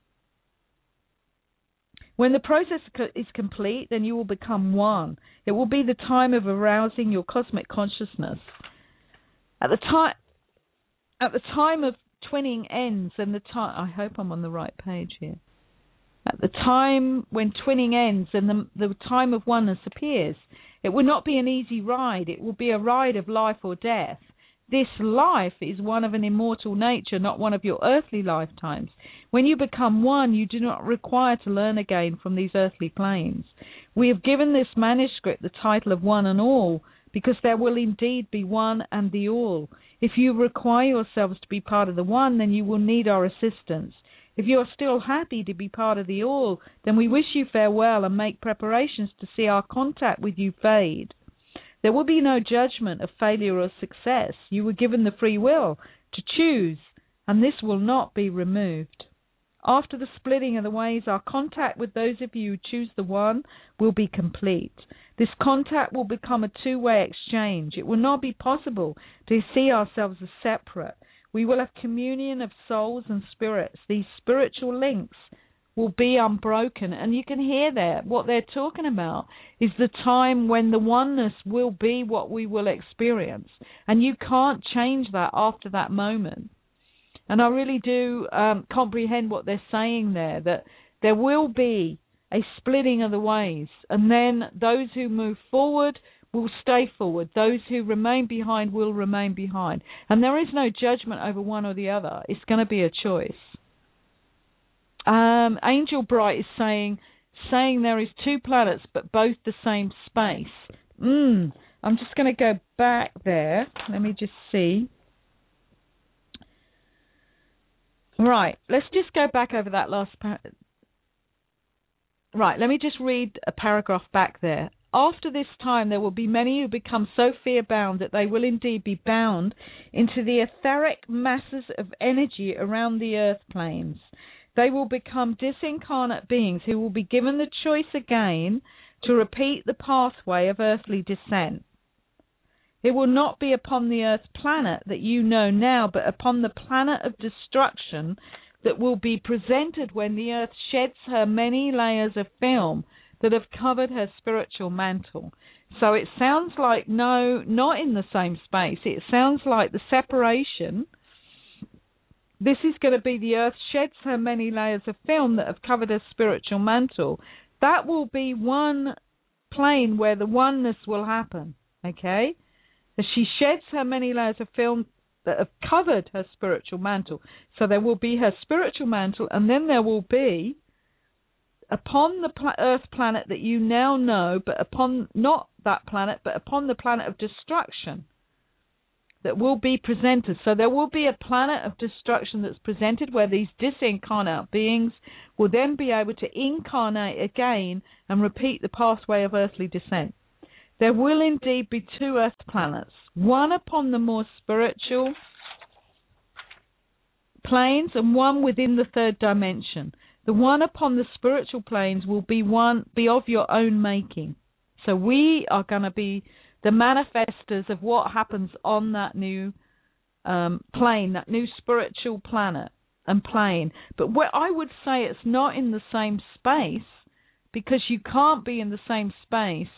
When the process is complete, then you will become one. It will be the time of arousing your cosmic consciousness. At the time of twinning ends, and I hope I'm on the right page here. At the time when twinning ends and the time of oneness appears, it will not be an easy ride. It will be a ride of life or death. This life is one of an immortal nature, not one of your earthly lifetimes. When you become one, you do not require to learn again from these earthly planes. We have given this manuscript the title of One and All, because there will indeed be one and the all. If you require yourselves to be part of the one, then you will need our assistance. If you are still happy to be part of the all, then we wish you farewell and make preparations to see our contact with you fade. There will be no judgment of failure or success. You were given the free will to choose, and this will not be removed. After the splitting of the ways, our contact with those of you who choose the one will be complete. This contact will become a two-way exchange. It will not be possible to see ourselves as separate. We will have communion of souls and spirits. These spiritual links will be unbroken. And you can hear there, what they're talking about is the time when the oneness will be what we will experience. And you can't change that after that moment. And I really do comprehend what they're saying there, that there will be a splitting of the ways. And then those who move forward will stay forward. Those who remain behind will remain behind. And there is no judgment over one or the other. It's going to be a choice. Angel Bright is saying there is two planets, but both the same space. I'm just going to go back there. Let me just see. Right, let's just go back over that last Right, let me just read a paragraph back there. After this time, there will be many who become so fear-bound that they will indeed be bound into the etheric masses of energy around the earth planes. They will become disincarnate beings who will be given the choice again to repeat the pathway of earthly descent. It will not be upon the earth planet that you know now, but upon the planet of destruction that will be presented when the earth sheds her many layers of film that have covered her spiritual mantle. So it sounds like, no, not in the same space. It sounds like the separation. This is going to be the earth sheds her many layers of film that have covered her spiritual mantle. That will be one plane where the oneness will happen, okay? As she sheds her many layers of film that have covered her spiritual mantle. So there will be her spiritual mantle, and then there will be, upon the earth planet that you now know, but upon not that planet, but upon the planet of destruction, that will be presented. So there will be a planet of destruction that's presented where these disincarnate beings will then be able to incarnate again and repeat the pathway of earthly descent. There will indeed be two earth planets, one upon the more spiritual planes and one within the third dimension. The one upon the spiritual planes will be of your own making. So we are going to be the manifestors of what happens on that new plane, that new spiritual planet and plane. But where I would say it's not in the same space, because you can't be in the same space.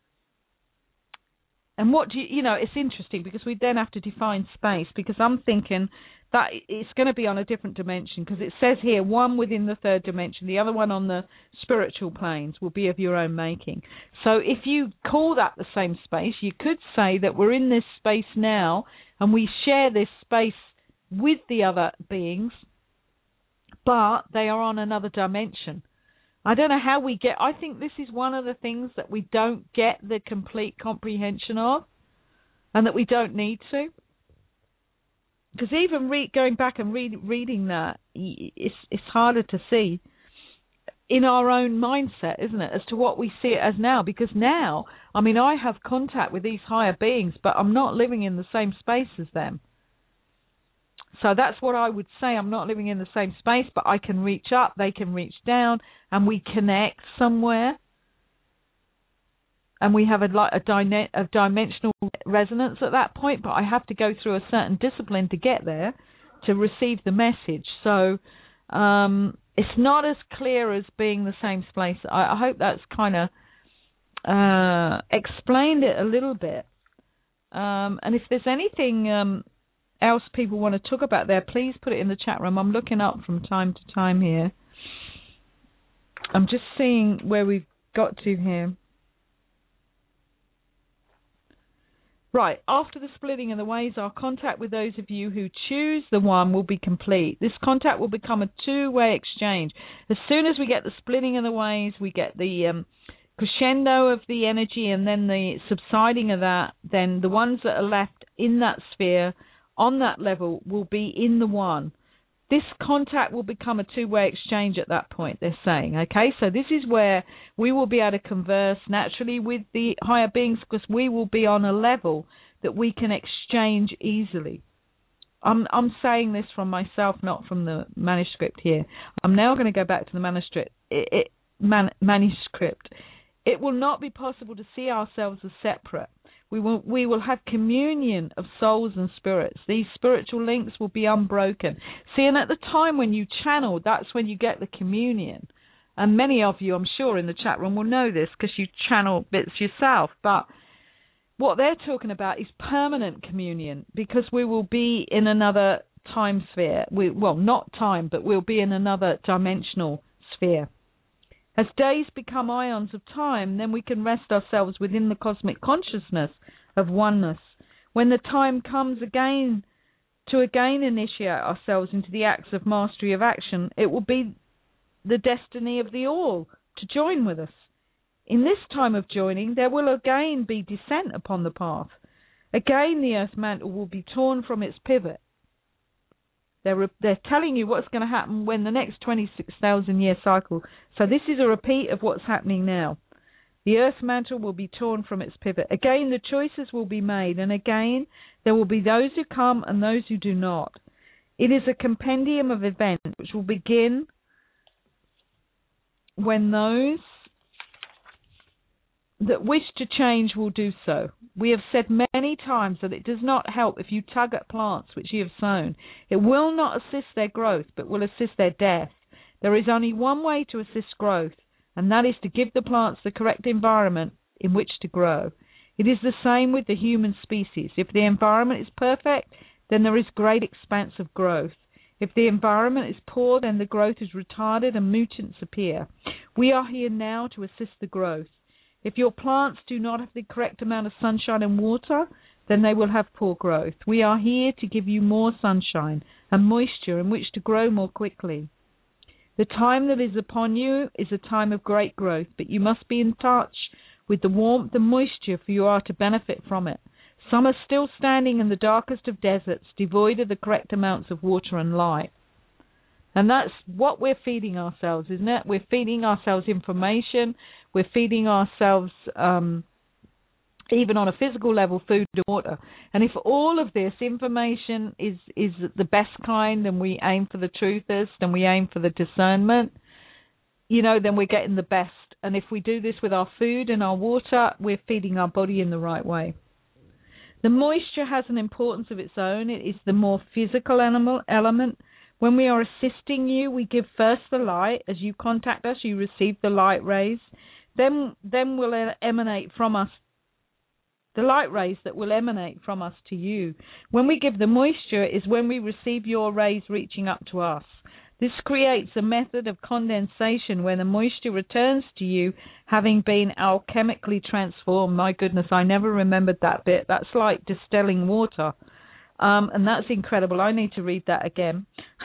And what do you know, it's interesting because we then have to define space, because I'm thinking that it's going to be on a different dimension, because it says here one within the third dimension, the other one on the spiritual planes will be of your own making. So if you call that the same space, you could say that we're in this space now and we share this space with the other beings, but they are on another dimension. I don't know how we get, I think this is one of the things that we don't get the complete comprehension of, and that we don't need to. Because even going back and reading that, it's harder to see in our own mindset, isn't it, as to what we see it as now. Because now, I mean, I have contact with these higher beings, but I'm not living in the same space as them. So that's what I would say. I'm not living in the same space, but I can reach up, they can reach down, and we connect somewhere. And we have a dimensional resonance at that point, but I have to go through a certain discipline to get there, to receive the message. So it's not as clear as being the same space. I hope that's kind of explained it a little bit. And if there's anything else people want to talk about there, please put it in the chat room. I'm looking up from time to time here. I'm just seeing where we've got to here. Right, after the splitting of the ways, our contact with those of you who choose the one will be complete. This contact will become a two-way exchange. As soon as we get the splitting of the ways, we get the crescendo of the energy and then the subsiding of that, then the ones that are left in that sphere on that level will be in the one. This contact will become a two-way exchange at that point, they're saying. Okay, so this is where we will be able to converse naturally with the higher beings, because we will be on a level that we can exchange easily. I'm saying this from myself, not from the manuscript here. I'm now going to go back to the manuscript. It will not be possible to see ourselves as separate. We will have communion of souls and spirits. These spiritual links will be unbroken. See, and at the time when you channel, that's when you get the communion. And many of you, I'm sure, in the chat room will know this because you channel bits yourself. But what they're talking about is permanent communion, because we will be in another time sphere. Well, not time, but we'll be in another dimensional sphere. As days become ions of time, then we can rest ourselves within the cosmic consciousness of oneness. When the time comes again to initiate ourselves into the acts of mastery of action, it will be the destiny of the all to join with us. In this time of joining, there will again be descent upon the path. Again, the earth mantle will be torn from its pivot. They're telling you what's going to happen when the next 26,000-year cycle. So this is a repeat of what's happening now. The earth mantle will be torn from its pivot. Again, the choices will be made, and again, there will be those who come and those who do not. It is a compendium of events which will begin when those that wish to change will do so. We have said many times that it does not help if you tug at plants which you have sown. It will not assist their growth, but will assist their death. There is only one way to assist growth, and that is to give the plants the correct environment in which to grow. It is the same with the human species. If the environment is perfect, then there is great expanse of growth. If the environment is poor, then the growth is retarded and mutants appear. We are here now to assist the growth. If your plants do not have the correct amount of sunshine and water, then they will have poor growth. We are here to give you more sunshine and moisture in which to grow more quickly. The time that is upon you is a time of great growth, but you must be in touch with the warmth and moisture, for you are to benefit from it. Some are still standing in the darkest of deserts, devoid of the correct amounts of water and light. And that's what we're feeding ourselves, isn't it? We're feeding ourselves information. We're feeding ourselves, even on a physical level, food and water. And if all of this information is the best kind, and we aim for the truthist, and we aim for the discernment, then we're getting the best. And if we do this with our food and our water, we're feeding our body in the right way. The moisture has an importance of its own. It is the more physical element. When we are assisting you, we give first the light. As you contact us, you receive the light rays. Then will emanate from us the light rays that will emanate from us to you. When we give the moisture is when we receive your rays reaching up to us. This creates a method of condensation where the moisture returns to you having been alchemically transformed. My goodness, I never remembered that bit. That's like distilling water. And that's incredible. I need to read that again.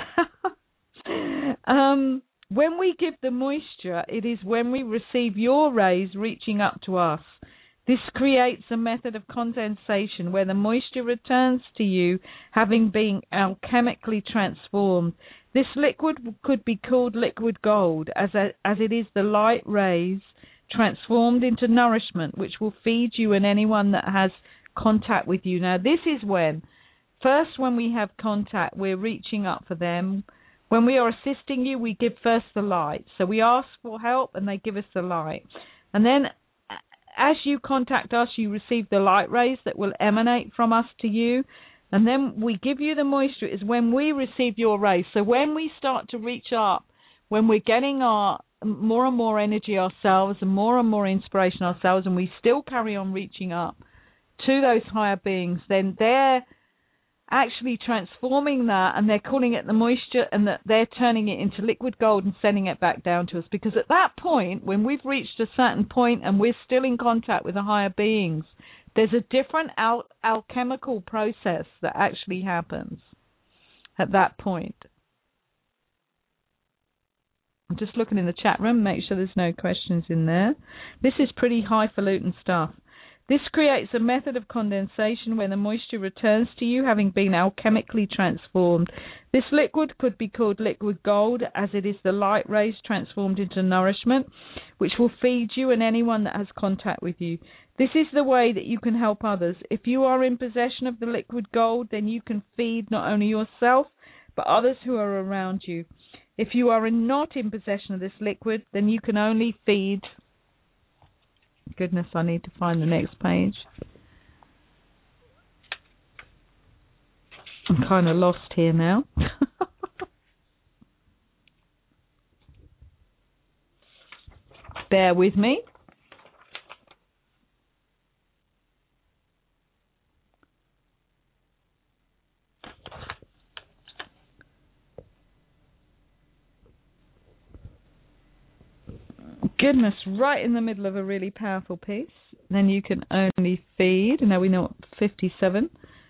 When we give the moisture, it is when we receive your rays reaching up to us. This creates a method of condensation where the moisture returns to you having been alchemically transformed. This liquid could be called liquid gold, as it is the light rays transformed into nourishment, which will feed you and anyone that has contact with you. Now, this is when we have contact, we're reaching up for them. When we are assisting you, we give first the light. So we ask for help, and they give us the light. And then as you contact us, you receive the light rays that will emanate from us to you. And then we give you the moisture is when we receive your rays. So when we start to reach up, when we're getting our more and more energy ourselves and more inspiration ourselves, and we still carry on reaching up to those higher beings, then they're actually transforming that, and they're calling it the moisture, and that they're turning it into liquid gold and sending it back down to us. Because at that point, when we've reached a certain point and we're still in contact with the higher beings, there's a different alchemical process that actually happens at that point. I'm just looking in the chat room, make sure there's no questions in there. This is pretty highfalutin stuff. This creates a method of condensation when the moisture returns to you having been alchemically transformed. This liquid could be called liquid gold, as it is the light rays transformed into nourishment, which will feed you and anyone that has contact with you. This is the way that you can help others. If you are in possession of the liquid gold, then you can feed not only yourself, but others who are around you. If you are not in possession of this liquid, then you can only feed... Goodness, I need to find the next page. I'm kind of lost here now. Bear with me. Goodness, right in the middle of a really powerful piece. Then you can only feed. Now we know 57.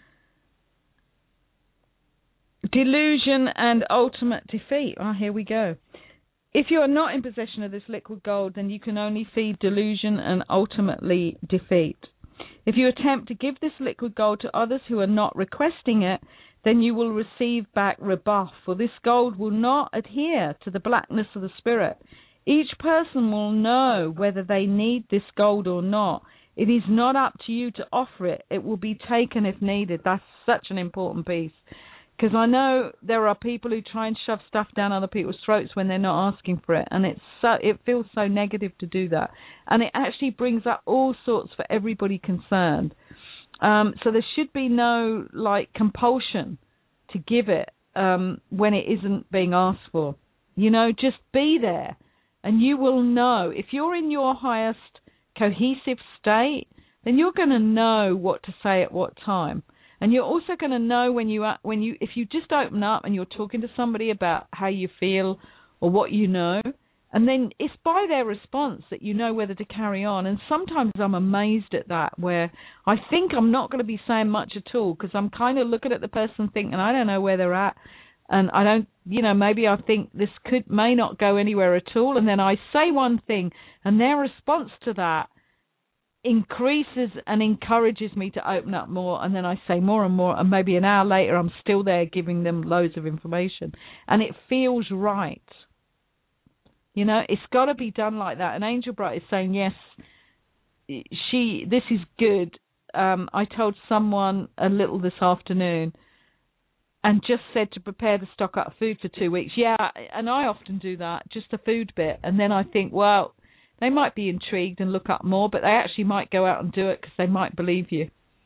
Delusion and ultimate defeat. Here we go. If you are not in possession of this liquid gold, then you can only feed delusion and ultimately defeat. If you attempt to give this liquid gold to others who are not requesting it, then you will receive back rebuff, for this gold will not adhere to the blackness of the spirit. Each person will know whether they need this gold or not. It is not up to you to offer it. It will be taken if needed. That's such an important piece. Because I know there are people who try and shove stuff down other people's throats when they're not asking for it. And it feels so negative to do that. And it actually brings up all sorts for everybody concerned. So there should be no compulsion to give it when it isn't being asked for. Just be there. And you will know, if you're in your highest cohesive state, then you're going to know what to say at what time. And you're also going to know if you just open up and you're talking to somebody about how you feel or what you know, and then it's by their response that you know whether to carry on. And sometimes I'm amazed at that, where I think I'm not going to be saying much at all because I'm kind of looking at the person thinking, I don't know where they're at. And I don't, maybe I think this may not go anywhere at all. And then I say one thing, and their response to that increases and encourages me to open up more. And then I say more and more, and maybe an hour later, I'm still there giving them loads of information. And it feels right. It's got to be done like that. And Angel Bright is saying, yes, this is good. I told someone a little this afternoon, and just said to prepare to stock up food for 2 weeks. Yeah, and I often do that, just the food bit. And then I think, well, they might be intrigued and look up more, but they actually might go out and do it because they might believe you.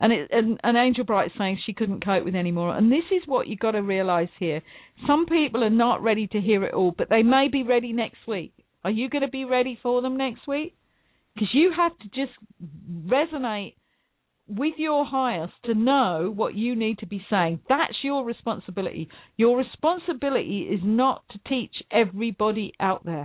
And Angel Bright saying she couldn't cope with any more. And this is what you've got to realise here. Some people are not ready to hear it all, but they may be ready next week. Are you going to be ready for them next week? Because you have to just resonate with your highest to know what you need to be saying. That's your responsibility. Your responsibility is not to teach everybody out there.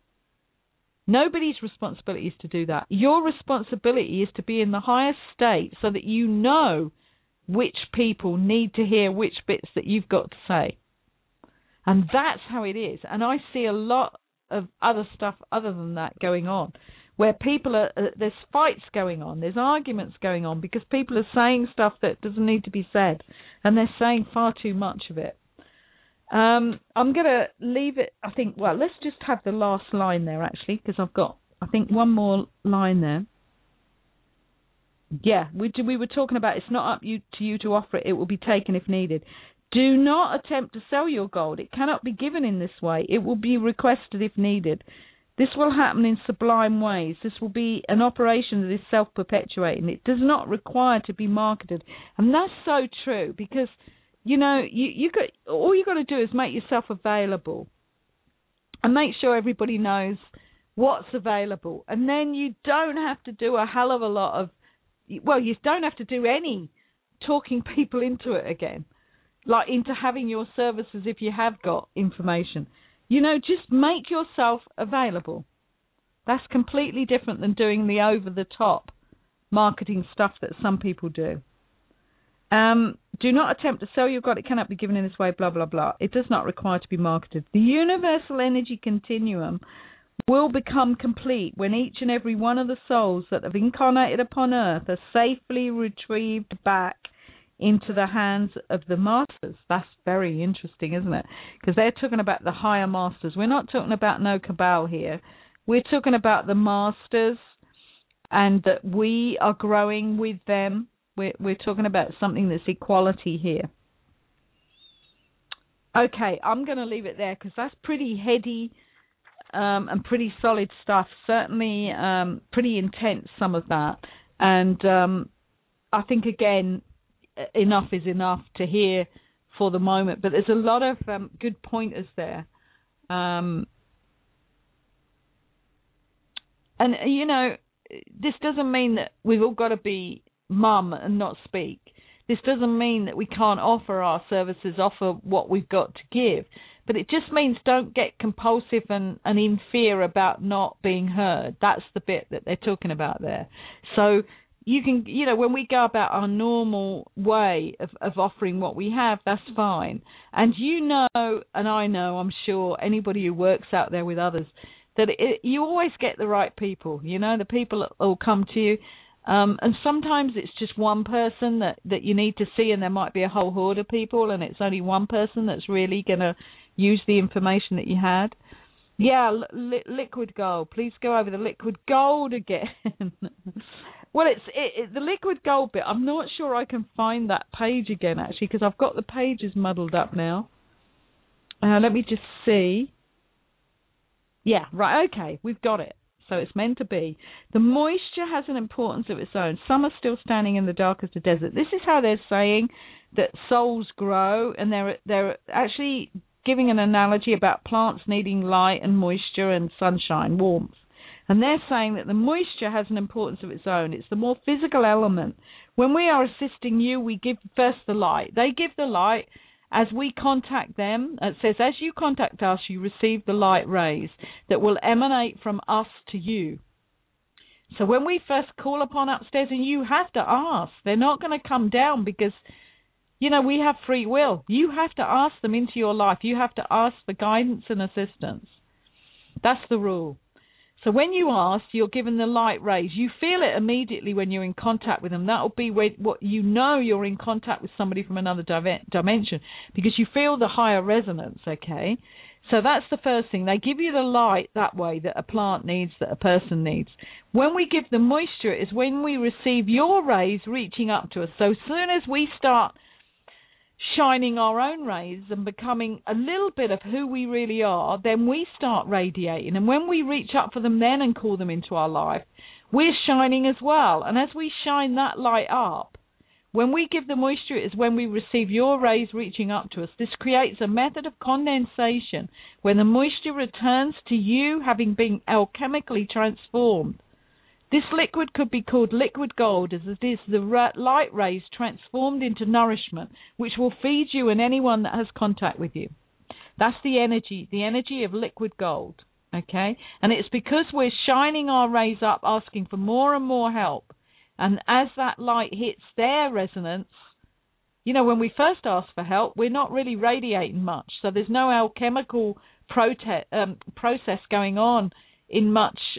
Nobody's responsibility is to do that. Your responsibility is to be in the highest state so that you know which people need to hear which bits that you've got to say. And that's how it is. And I see a lot of other stuff other than that going on, where people are, there's fights going on, there's arguments going on because people are saying stuff that doesn't need to be said, and they're saying far too much of it. I'm going to leave it, I think, well, let's just have the last line there, actually, because I've got, I think, one more line there. Yeah, we were talking about it's not up to you to offer it, it will be taken if needed. Do not attempt to sell your gold. It cannot be given in this way. It will be requested if needed. This will happen in sublime ways. This will be an operation that is self-perpetuating. It does not require to be marketed. And that's so true because, you know, you got, all you got to do is make yourself available and make sure everybody knows what's available. And then you don't have to do a hell of a lot of, well, you don't have to do any talking people into it again, like into having your services if you have got information. You know, just make yourself available. That's completely different than doing the over-the-top marketing stuff that some people do. Do not attempt to sell your God. It cannot be given in this way, blah, blah, blah. It does not require to be marketed. The universal energy continuum will become complete when each and every one of the souls that have incarnated upon Earth are safely retrieved back into the hands of the masters. That's very interesting, isn't it? Because they're talking about the higher masters. We're not talking about no cabal here. We're talking about the masters and that we are growing with them. We're talking about something that's equality here. Okay, I'm going to leave it there because that's pretty heady and pretty solid stuff. Certainly pretty intense, some of that. And I think, again, enough is enough to hear for the moment. But there's a lot of good pointers there. And, you know, this doesn't mean that we've all got to be mum and not speak. This doesn't mean that we can't offer our services, offer what we've got to give. But it just means don't get compulsive and in fear about not being heard. That's the bit that they're talking about there. So you can, you know, when we go about our normal way of offering what we have, that's fine. And you know, and I know, I'm sure, anybody who works out there with others, that you always get the right people, you know, the people that will come to you. And sometimes it's just one person that you need to see, and there might be a whole horde of people, and it's only one person that's really going to use the information that you had. Yeah, liquid gold. Please go over the liquid gold again. Well, it's the liquid gold bit. I'm not sure I can find that page again, actually, because I've got the pages muddled up now. Let me just see. Yeah, right, okay, we've got it. So it's meant to be. The moisture has an importance of its own. Some are still standing in the darkest of desert. This is how they're saying that souls grow, and they're actually giving an analogy about plants needing light and moisture and sunshine, warmth. And they're saying that the moisture has an importance of its own. It's the more physical element. When we are assisting you, we give first the light. They give the light. As we contact them, it says, as you contact us, you receive the light rays that will emanate from us to you. So when we first call upon upstairs, and you have to ask, they're not going to come down because, you know, we have free will. You have to ask them into your life. You have to ask for guidance and assistance. That's the rule. So when you ask, you're given the light rays. You feel it immediately when you're in contact with them. That will be what you know you're in contact with somebody from another dimension because you feel the higher resonance, okay? So that's the first thing. They give you the light that way that a plant needs, that a person needs. When we give the moisture is when we receive your rays reaching up to us. So as soon as we start shining our own rays and becoming a little bit of who we really are, then we start radiating. And when we reach up for them then and call them into our life, we're shining as well. And as we shine that light up, When we give the moisture, it is when we receive your rays reaching up to us. This creates a method of condensation when the moisture returns to you having been alchemically transformed. This liquid could be called liquid gold, as it is the light rays transformed into nourishment, which will feed you and anyone that has contact with you. That's the energy of liquid gold, okay? And it's because we're shining our rays up, asking for more and more help. And as that light hits their resonance, you know, when we first ask for help, we're not really radiating much. So there's no alchemical process going on in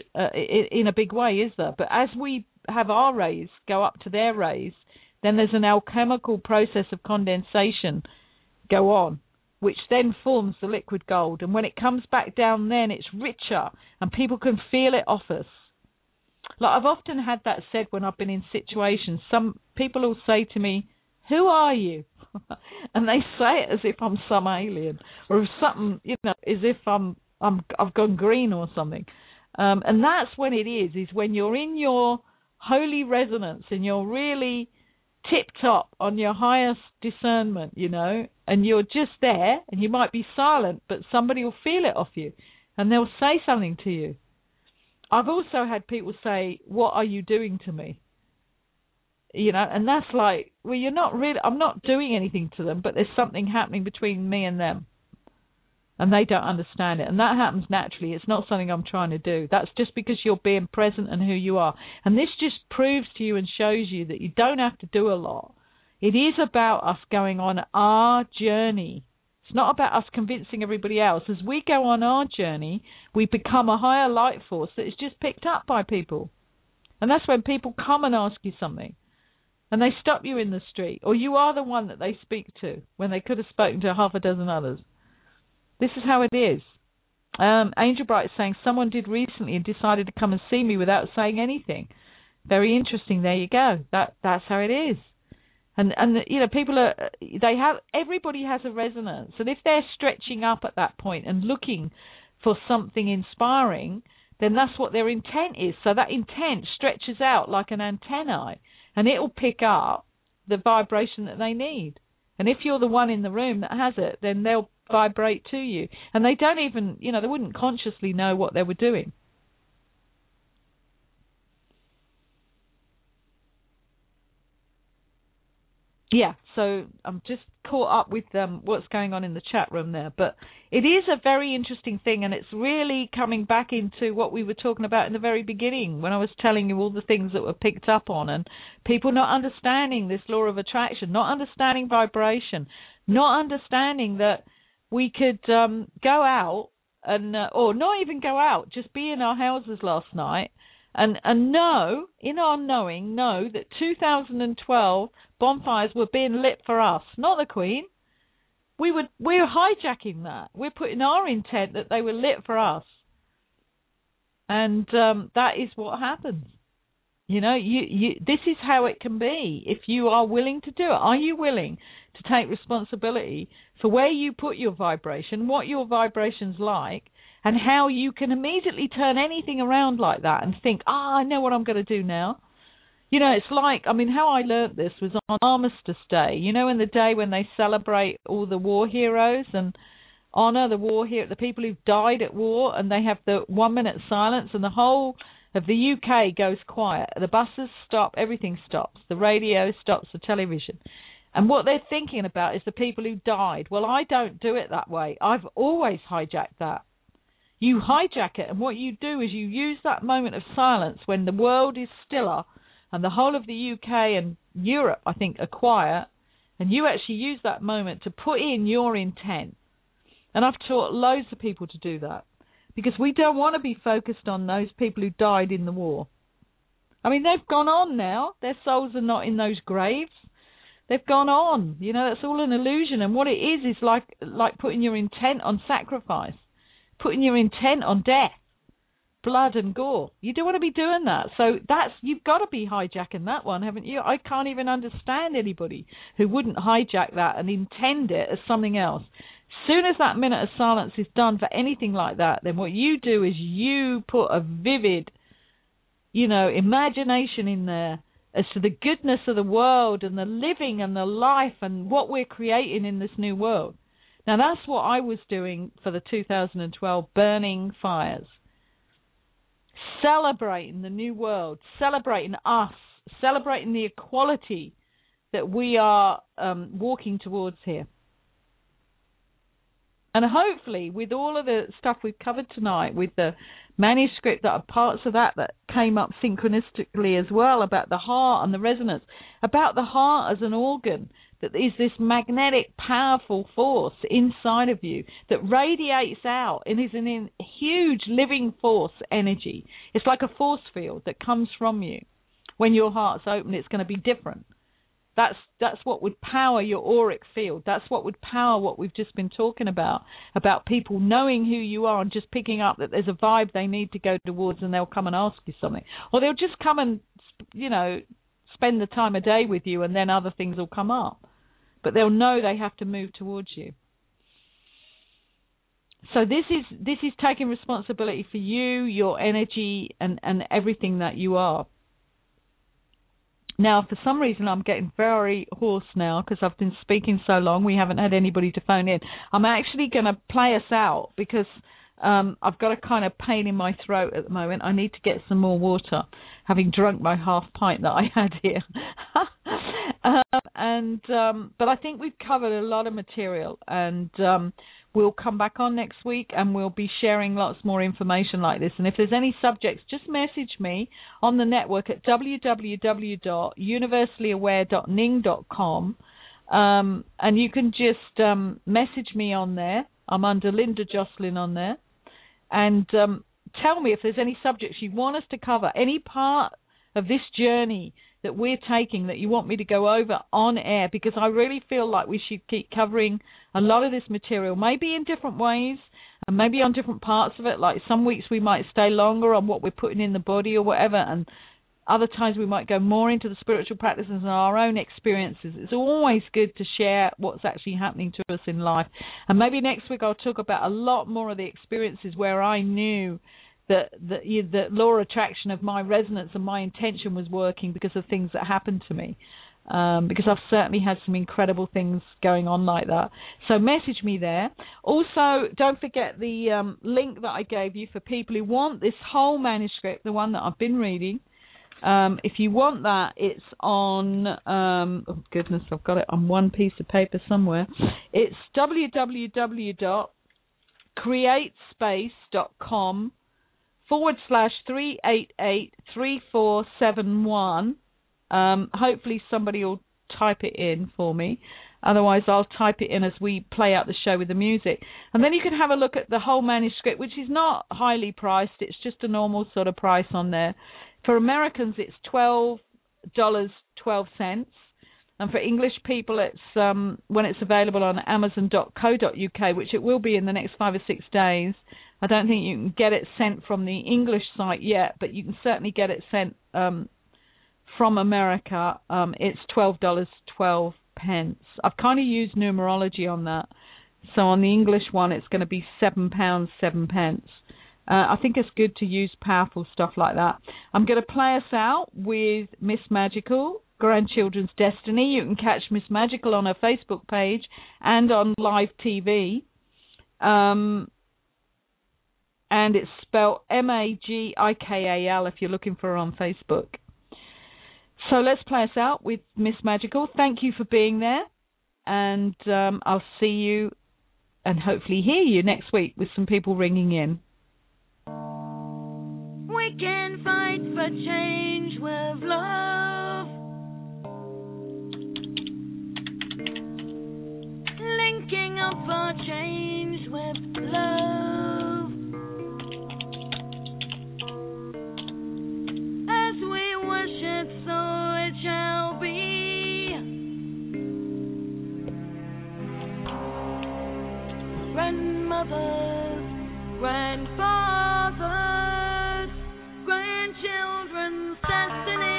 a big way, is there? But as we have our rays go up to their rays, then there's an alchemical process of condensation go on, which then forms the liquid gold. And when it comes back down, then it's richer and people can feel it off us. Like, I've often had that said when I've been in situations. Some people will say to me, "Who are you?" And they say it as if I'm some alien, or something, you know, as if I've gone green or something. And that's when it is when you're in your holy resonance and you're really tip-top on your highest discernment, you know, and you're just there and you might be silent, but somebody will feel it off you and they'll say something to you. I've also had people say, "What are you doing to me?" You know, and that's like, well, you're not really, I'm not doing anything to them, but there's something happening between me and them. And they don't understand it. And that happens naturally. It's not something I'm trying to do. That's just because you're being present and who you are. And this just proves to you and shows you that you don't have to do a lot. It is about us going on our journey. It's not about us convincing everybody else. As we go on our journey, we become a higher light force that is just picked up by people. And that's when people come and ask you something. And they stop you in the street. Or you are the one that they speak to when they could have spoken to half a dozen others. This is how it is. Angel Bright is saying, someone did recently and decided to come and see me without saying anything. Very interesting. There you go. That's how it is. And you know, people everybody has a resonance. And if they're stretching up at that point and looking for something inspiring, then that's what their intent is. So that intent stretches out like an antennae, and it will pick up the vibration that they need. And if you're the one in the room that has it, then they'll vibrate to you. And they don't even, you know, they wouldn't consciously know what they were doing. Yeah, so I'm just caught up with what's going on in the chat room there. But it is a very interesting thing, and it's really coming back into what we were talking about in the very beginning when I was telling you all the things that were picked up on, and people not understanding this law of attraction, not understanding vibration, not understanding that we could go out and, or not even go out, just be in our houses last night and know, in our knowing, know that 2012 bonfires were being lit for us, not the Queen. We're hijacking that. We're putting our intent that they were lit for us. And that is what happens. You know, this is how it can be if you are willing to do it. Are you willing to take responsibility for where you put your vibration, what your vibration's like, and how you can immediately turn anything around like that and think, I know what I'm going to do now. You know, it's like, I mean, how I learnt this was on Armistice Day, you know, in the day when they celebrate all the war heroes and honour the people who've died at war, and they have the 1 minute silence, and the whole of the UK goes quiet. The buses stop, everything stops. The radio stops, the television. And what they're thinking about is the people who died. Well, I don't do it that way. I've always hijacked that. You hijack it, and what you do is you use that moment of silence when the world is stiller and the whole of the UK and Europe, I think, are quiet, and you actually use that moment to put in your intent. And I've taught loads of people to do that because we don't want to be focused on those people who died in the war. I mean, they've gone on now. Their souls are not in those graves. They've gone on. You know, that's all an illusion. And what it is like putting your intent on sacrifice, putting your intent on death, blood and gore. You don't want to be doing that. So you've got to be hijacking that one, haven't you? I can't even understand anybody who wouldn't hijack that and intend it as something else. As soon as that minute of silence is done for anything like that, then what you do is you put a vivid, you know, imagination in there as to the goodness of the world and the living and the life and what we're creating in this new world. Now, that's what I was doing for the 2012 Burning Fires. Celebrating the new world, celebrating us, celebrating the equality that we are walking towards here. And hopefully, with all of the stuff we've covered tonight, with the manuscript that are parts of that came up synchronistically as well, about the heart and the resonance, about the heart as an organ, that is this magnetic, powerful force inside of you that radiates out and is a huge living force energy. It's like a force field that comes from you. When your heart's open, it's going to be different. That's what would power your auric field. That's what would power what we've just been talking about people knowing who you are and just picking up that there's a vibe they need to go towards, and they'll come and ask you something. Or they'll just come and, spend the time of day with you, and then other things will come up. But they'll know they have to move towards you. So this is taking responsibility for you, your energy, and everything that you are. Now, for some reason, I'm getting very hoarse now because I've been speaking so long. We haven't had anybody to phone in. I'm actually going to play us out because I've got a kind of pain in my throat at the moment. I need to get some more water, having drunk my half pint that I had here. But I think we've covered a lot of material, and we'll come back on next week and we'll be sharing lots more information like this. And if there's any subjects, just message me on the network at www.universallyaware.ning.com, and you can just message me on there. I'm under Linda Jocelyn on there. And tell me if there's any subjects you want us to cover, any part of this journey that we're taking that you want me to go over on air, because I really feel like we should keep covering a lot of this material, maybe in different ways and maybe on different parts of it. Like some weeks we might stay longer on what we're putting in the body or whatever, and other times we might go more into the spiritual practices and our own experiences. It's always good to share what's actually happening to us in life. And maybe next week I'll talk about a lot more of the experiences where I knew that the law of attraction of my resonance and my intention was working because of things that happened to me. Because I've certainly had some incredible things going on like that. So message me there. Also, don't forget the link that I gave you for people who want this whole manuscript, the one that I've been reading. If you want that, it's on, oh goodness, I've got it on one piece of paper somewhere. It's www.createspace.com/3883471. Hopefully somebody will type it in for me. Otherwise, I'll type it in as we play out the show with the music. And then you can have a look at the whole manuscript, which is not highly priced. It's just a normal sort of price on there. For Americans, it's $12.12. And for English people, it's when it's available on Amazon.co.uk, which it will be in the next 5 or 6 days. I don't think you can get it sent from the English site yet, but you can certainly get it sent from America. It's $12.12. I've kind of used numerology on that. So on the English one, it's going to be £7.07. I think it's good to use powerful stuff like that. I'm going to play us out with Miss Magical, Grandchildren's Destiny. You can catch Miss Magical on her Facebook page and on live TV. And it's spelled Magikal if you're looking for her on Facebook. So let's play us out with Miss Magical. Thank you for being there. And I'll see you and hopefully hear you next week with some people ringing in.
We can fight for change with love. Linking up for change with love. As we wish it, so it shall be. Grandmothers, grandfathers, grandchildren's destiny.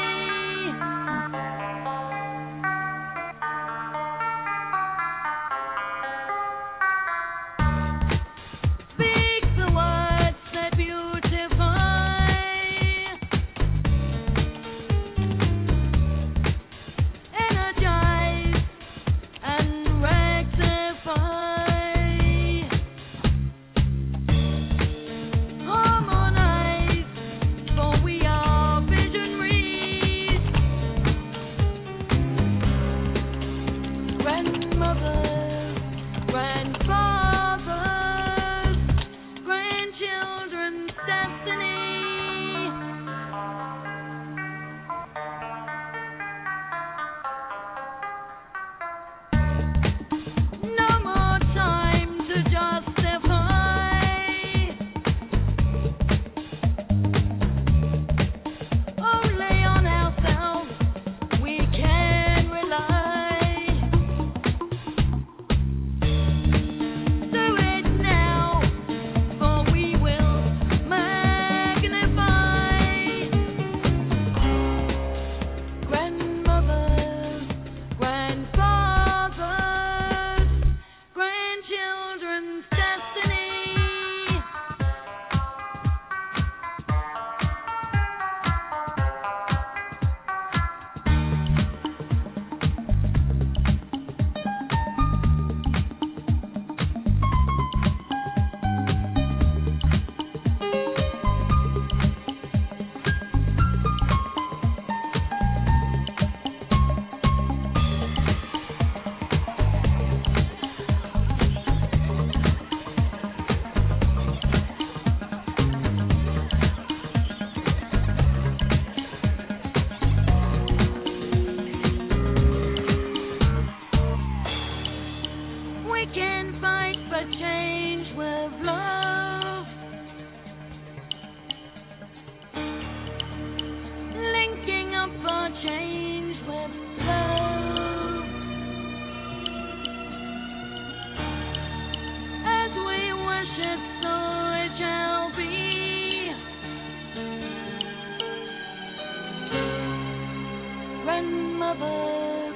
mothers,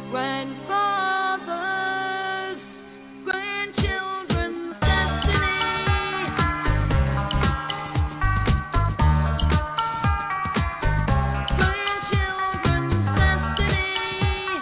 grandfathers, grandchildren's destiny. Grandchildren's destiny.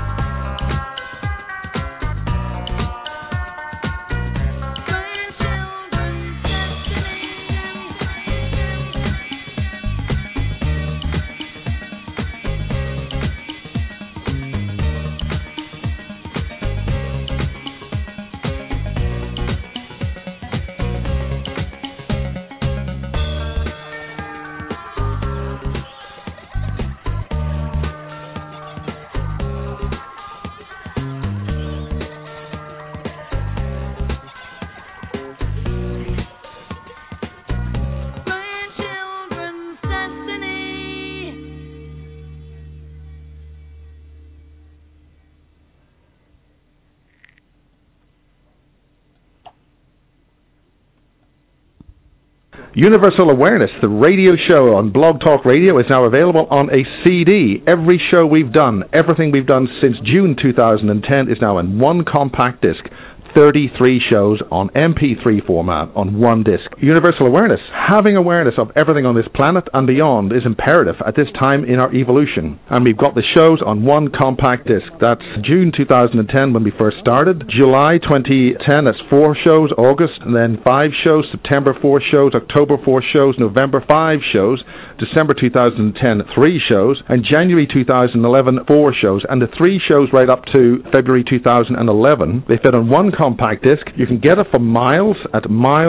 Universal Awareness, the radio show on Blog Talk Radio, is now available on a CD. Every show we've done, everything we've done since June 2010 is now in one compact disc. 33 shows on MP3 format on one disc. Universal Awareness, having awareness of everything on this planet and beyond, is imperative at this time in our evolution. And we've got the shows on one compact disc. That's June 2010 when we first started. July 2010, that's 4 shows. August, and then 5 shows. September, 4 shows. October, 4 shows. November, 5 shows. December 2010, 3 shows. And January 2011, 4 shows. And the 3 shows right up to February 2011, they fit on one compact disc. You can get it from Miles at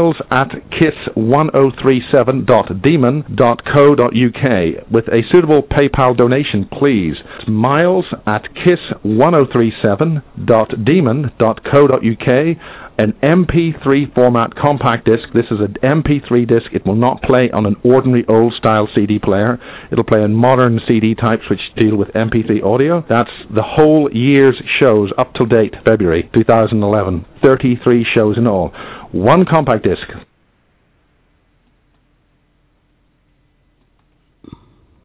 kiss1037.demon.co.uk with a suitable PayPal donation, please. It's Miles at kiss1037.demon.co.uk. An MP3 format compact disc. This is an MP3 disc. It will not play on an ordinary old-style CD player. It'll play on modern CD types which deal with MP3 audio. That's the whole year's shows up to date, February 2011. 33 shows in all. One compact disc.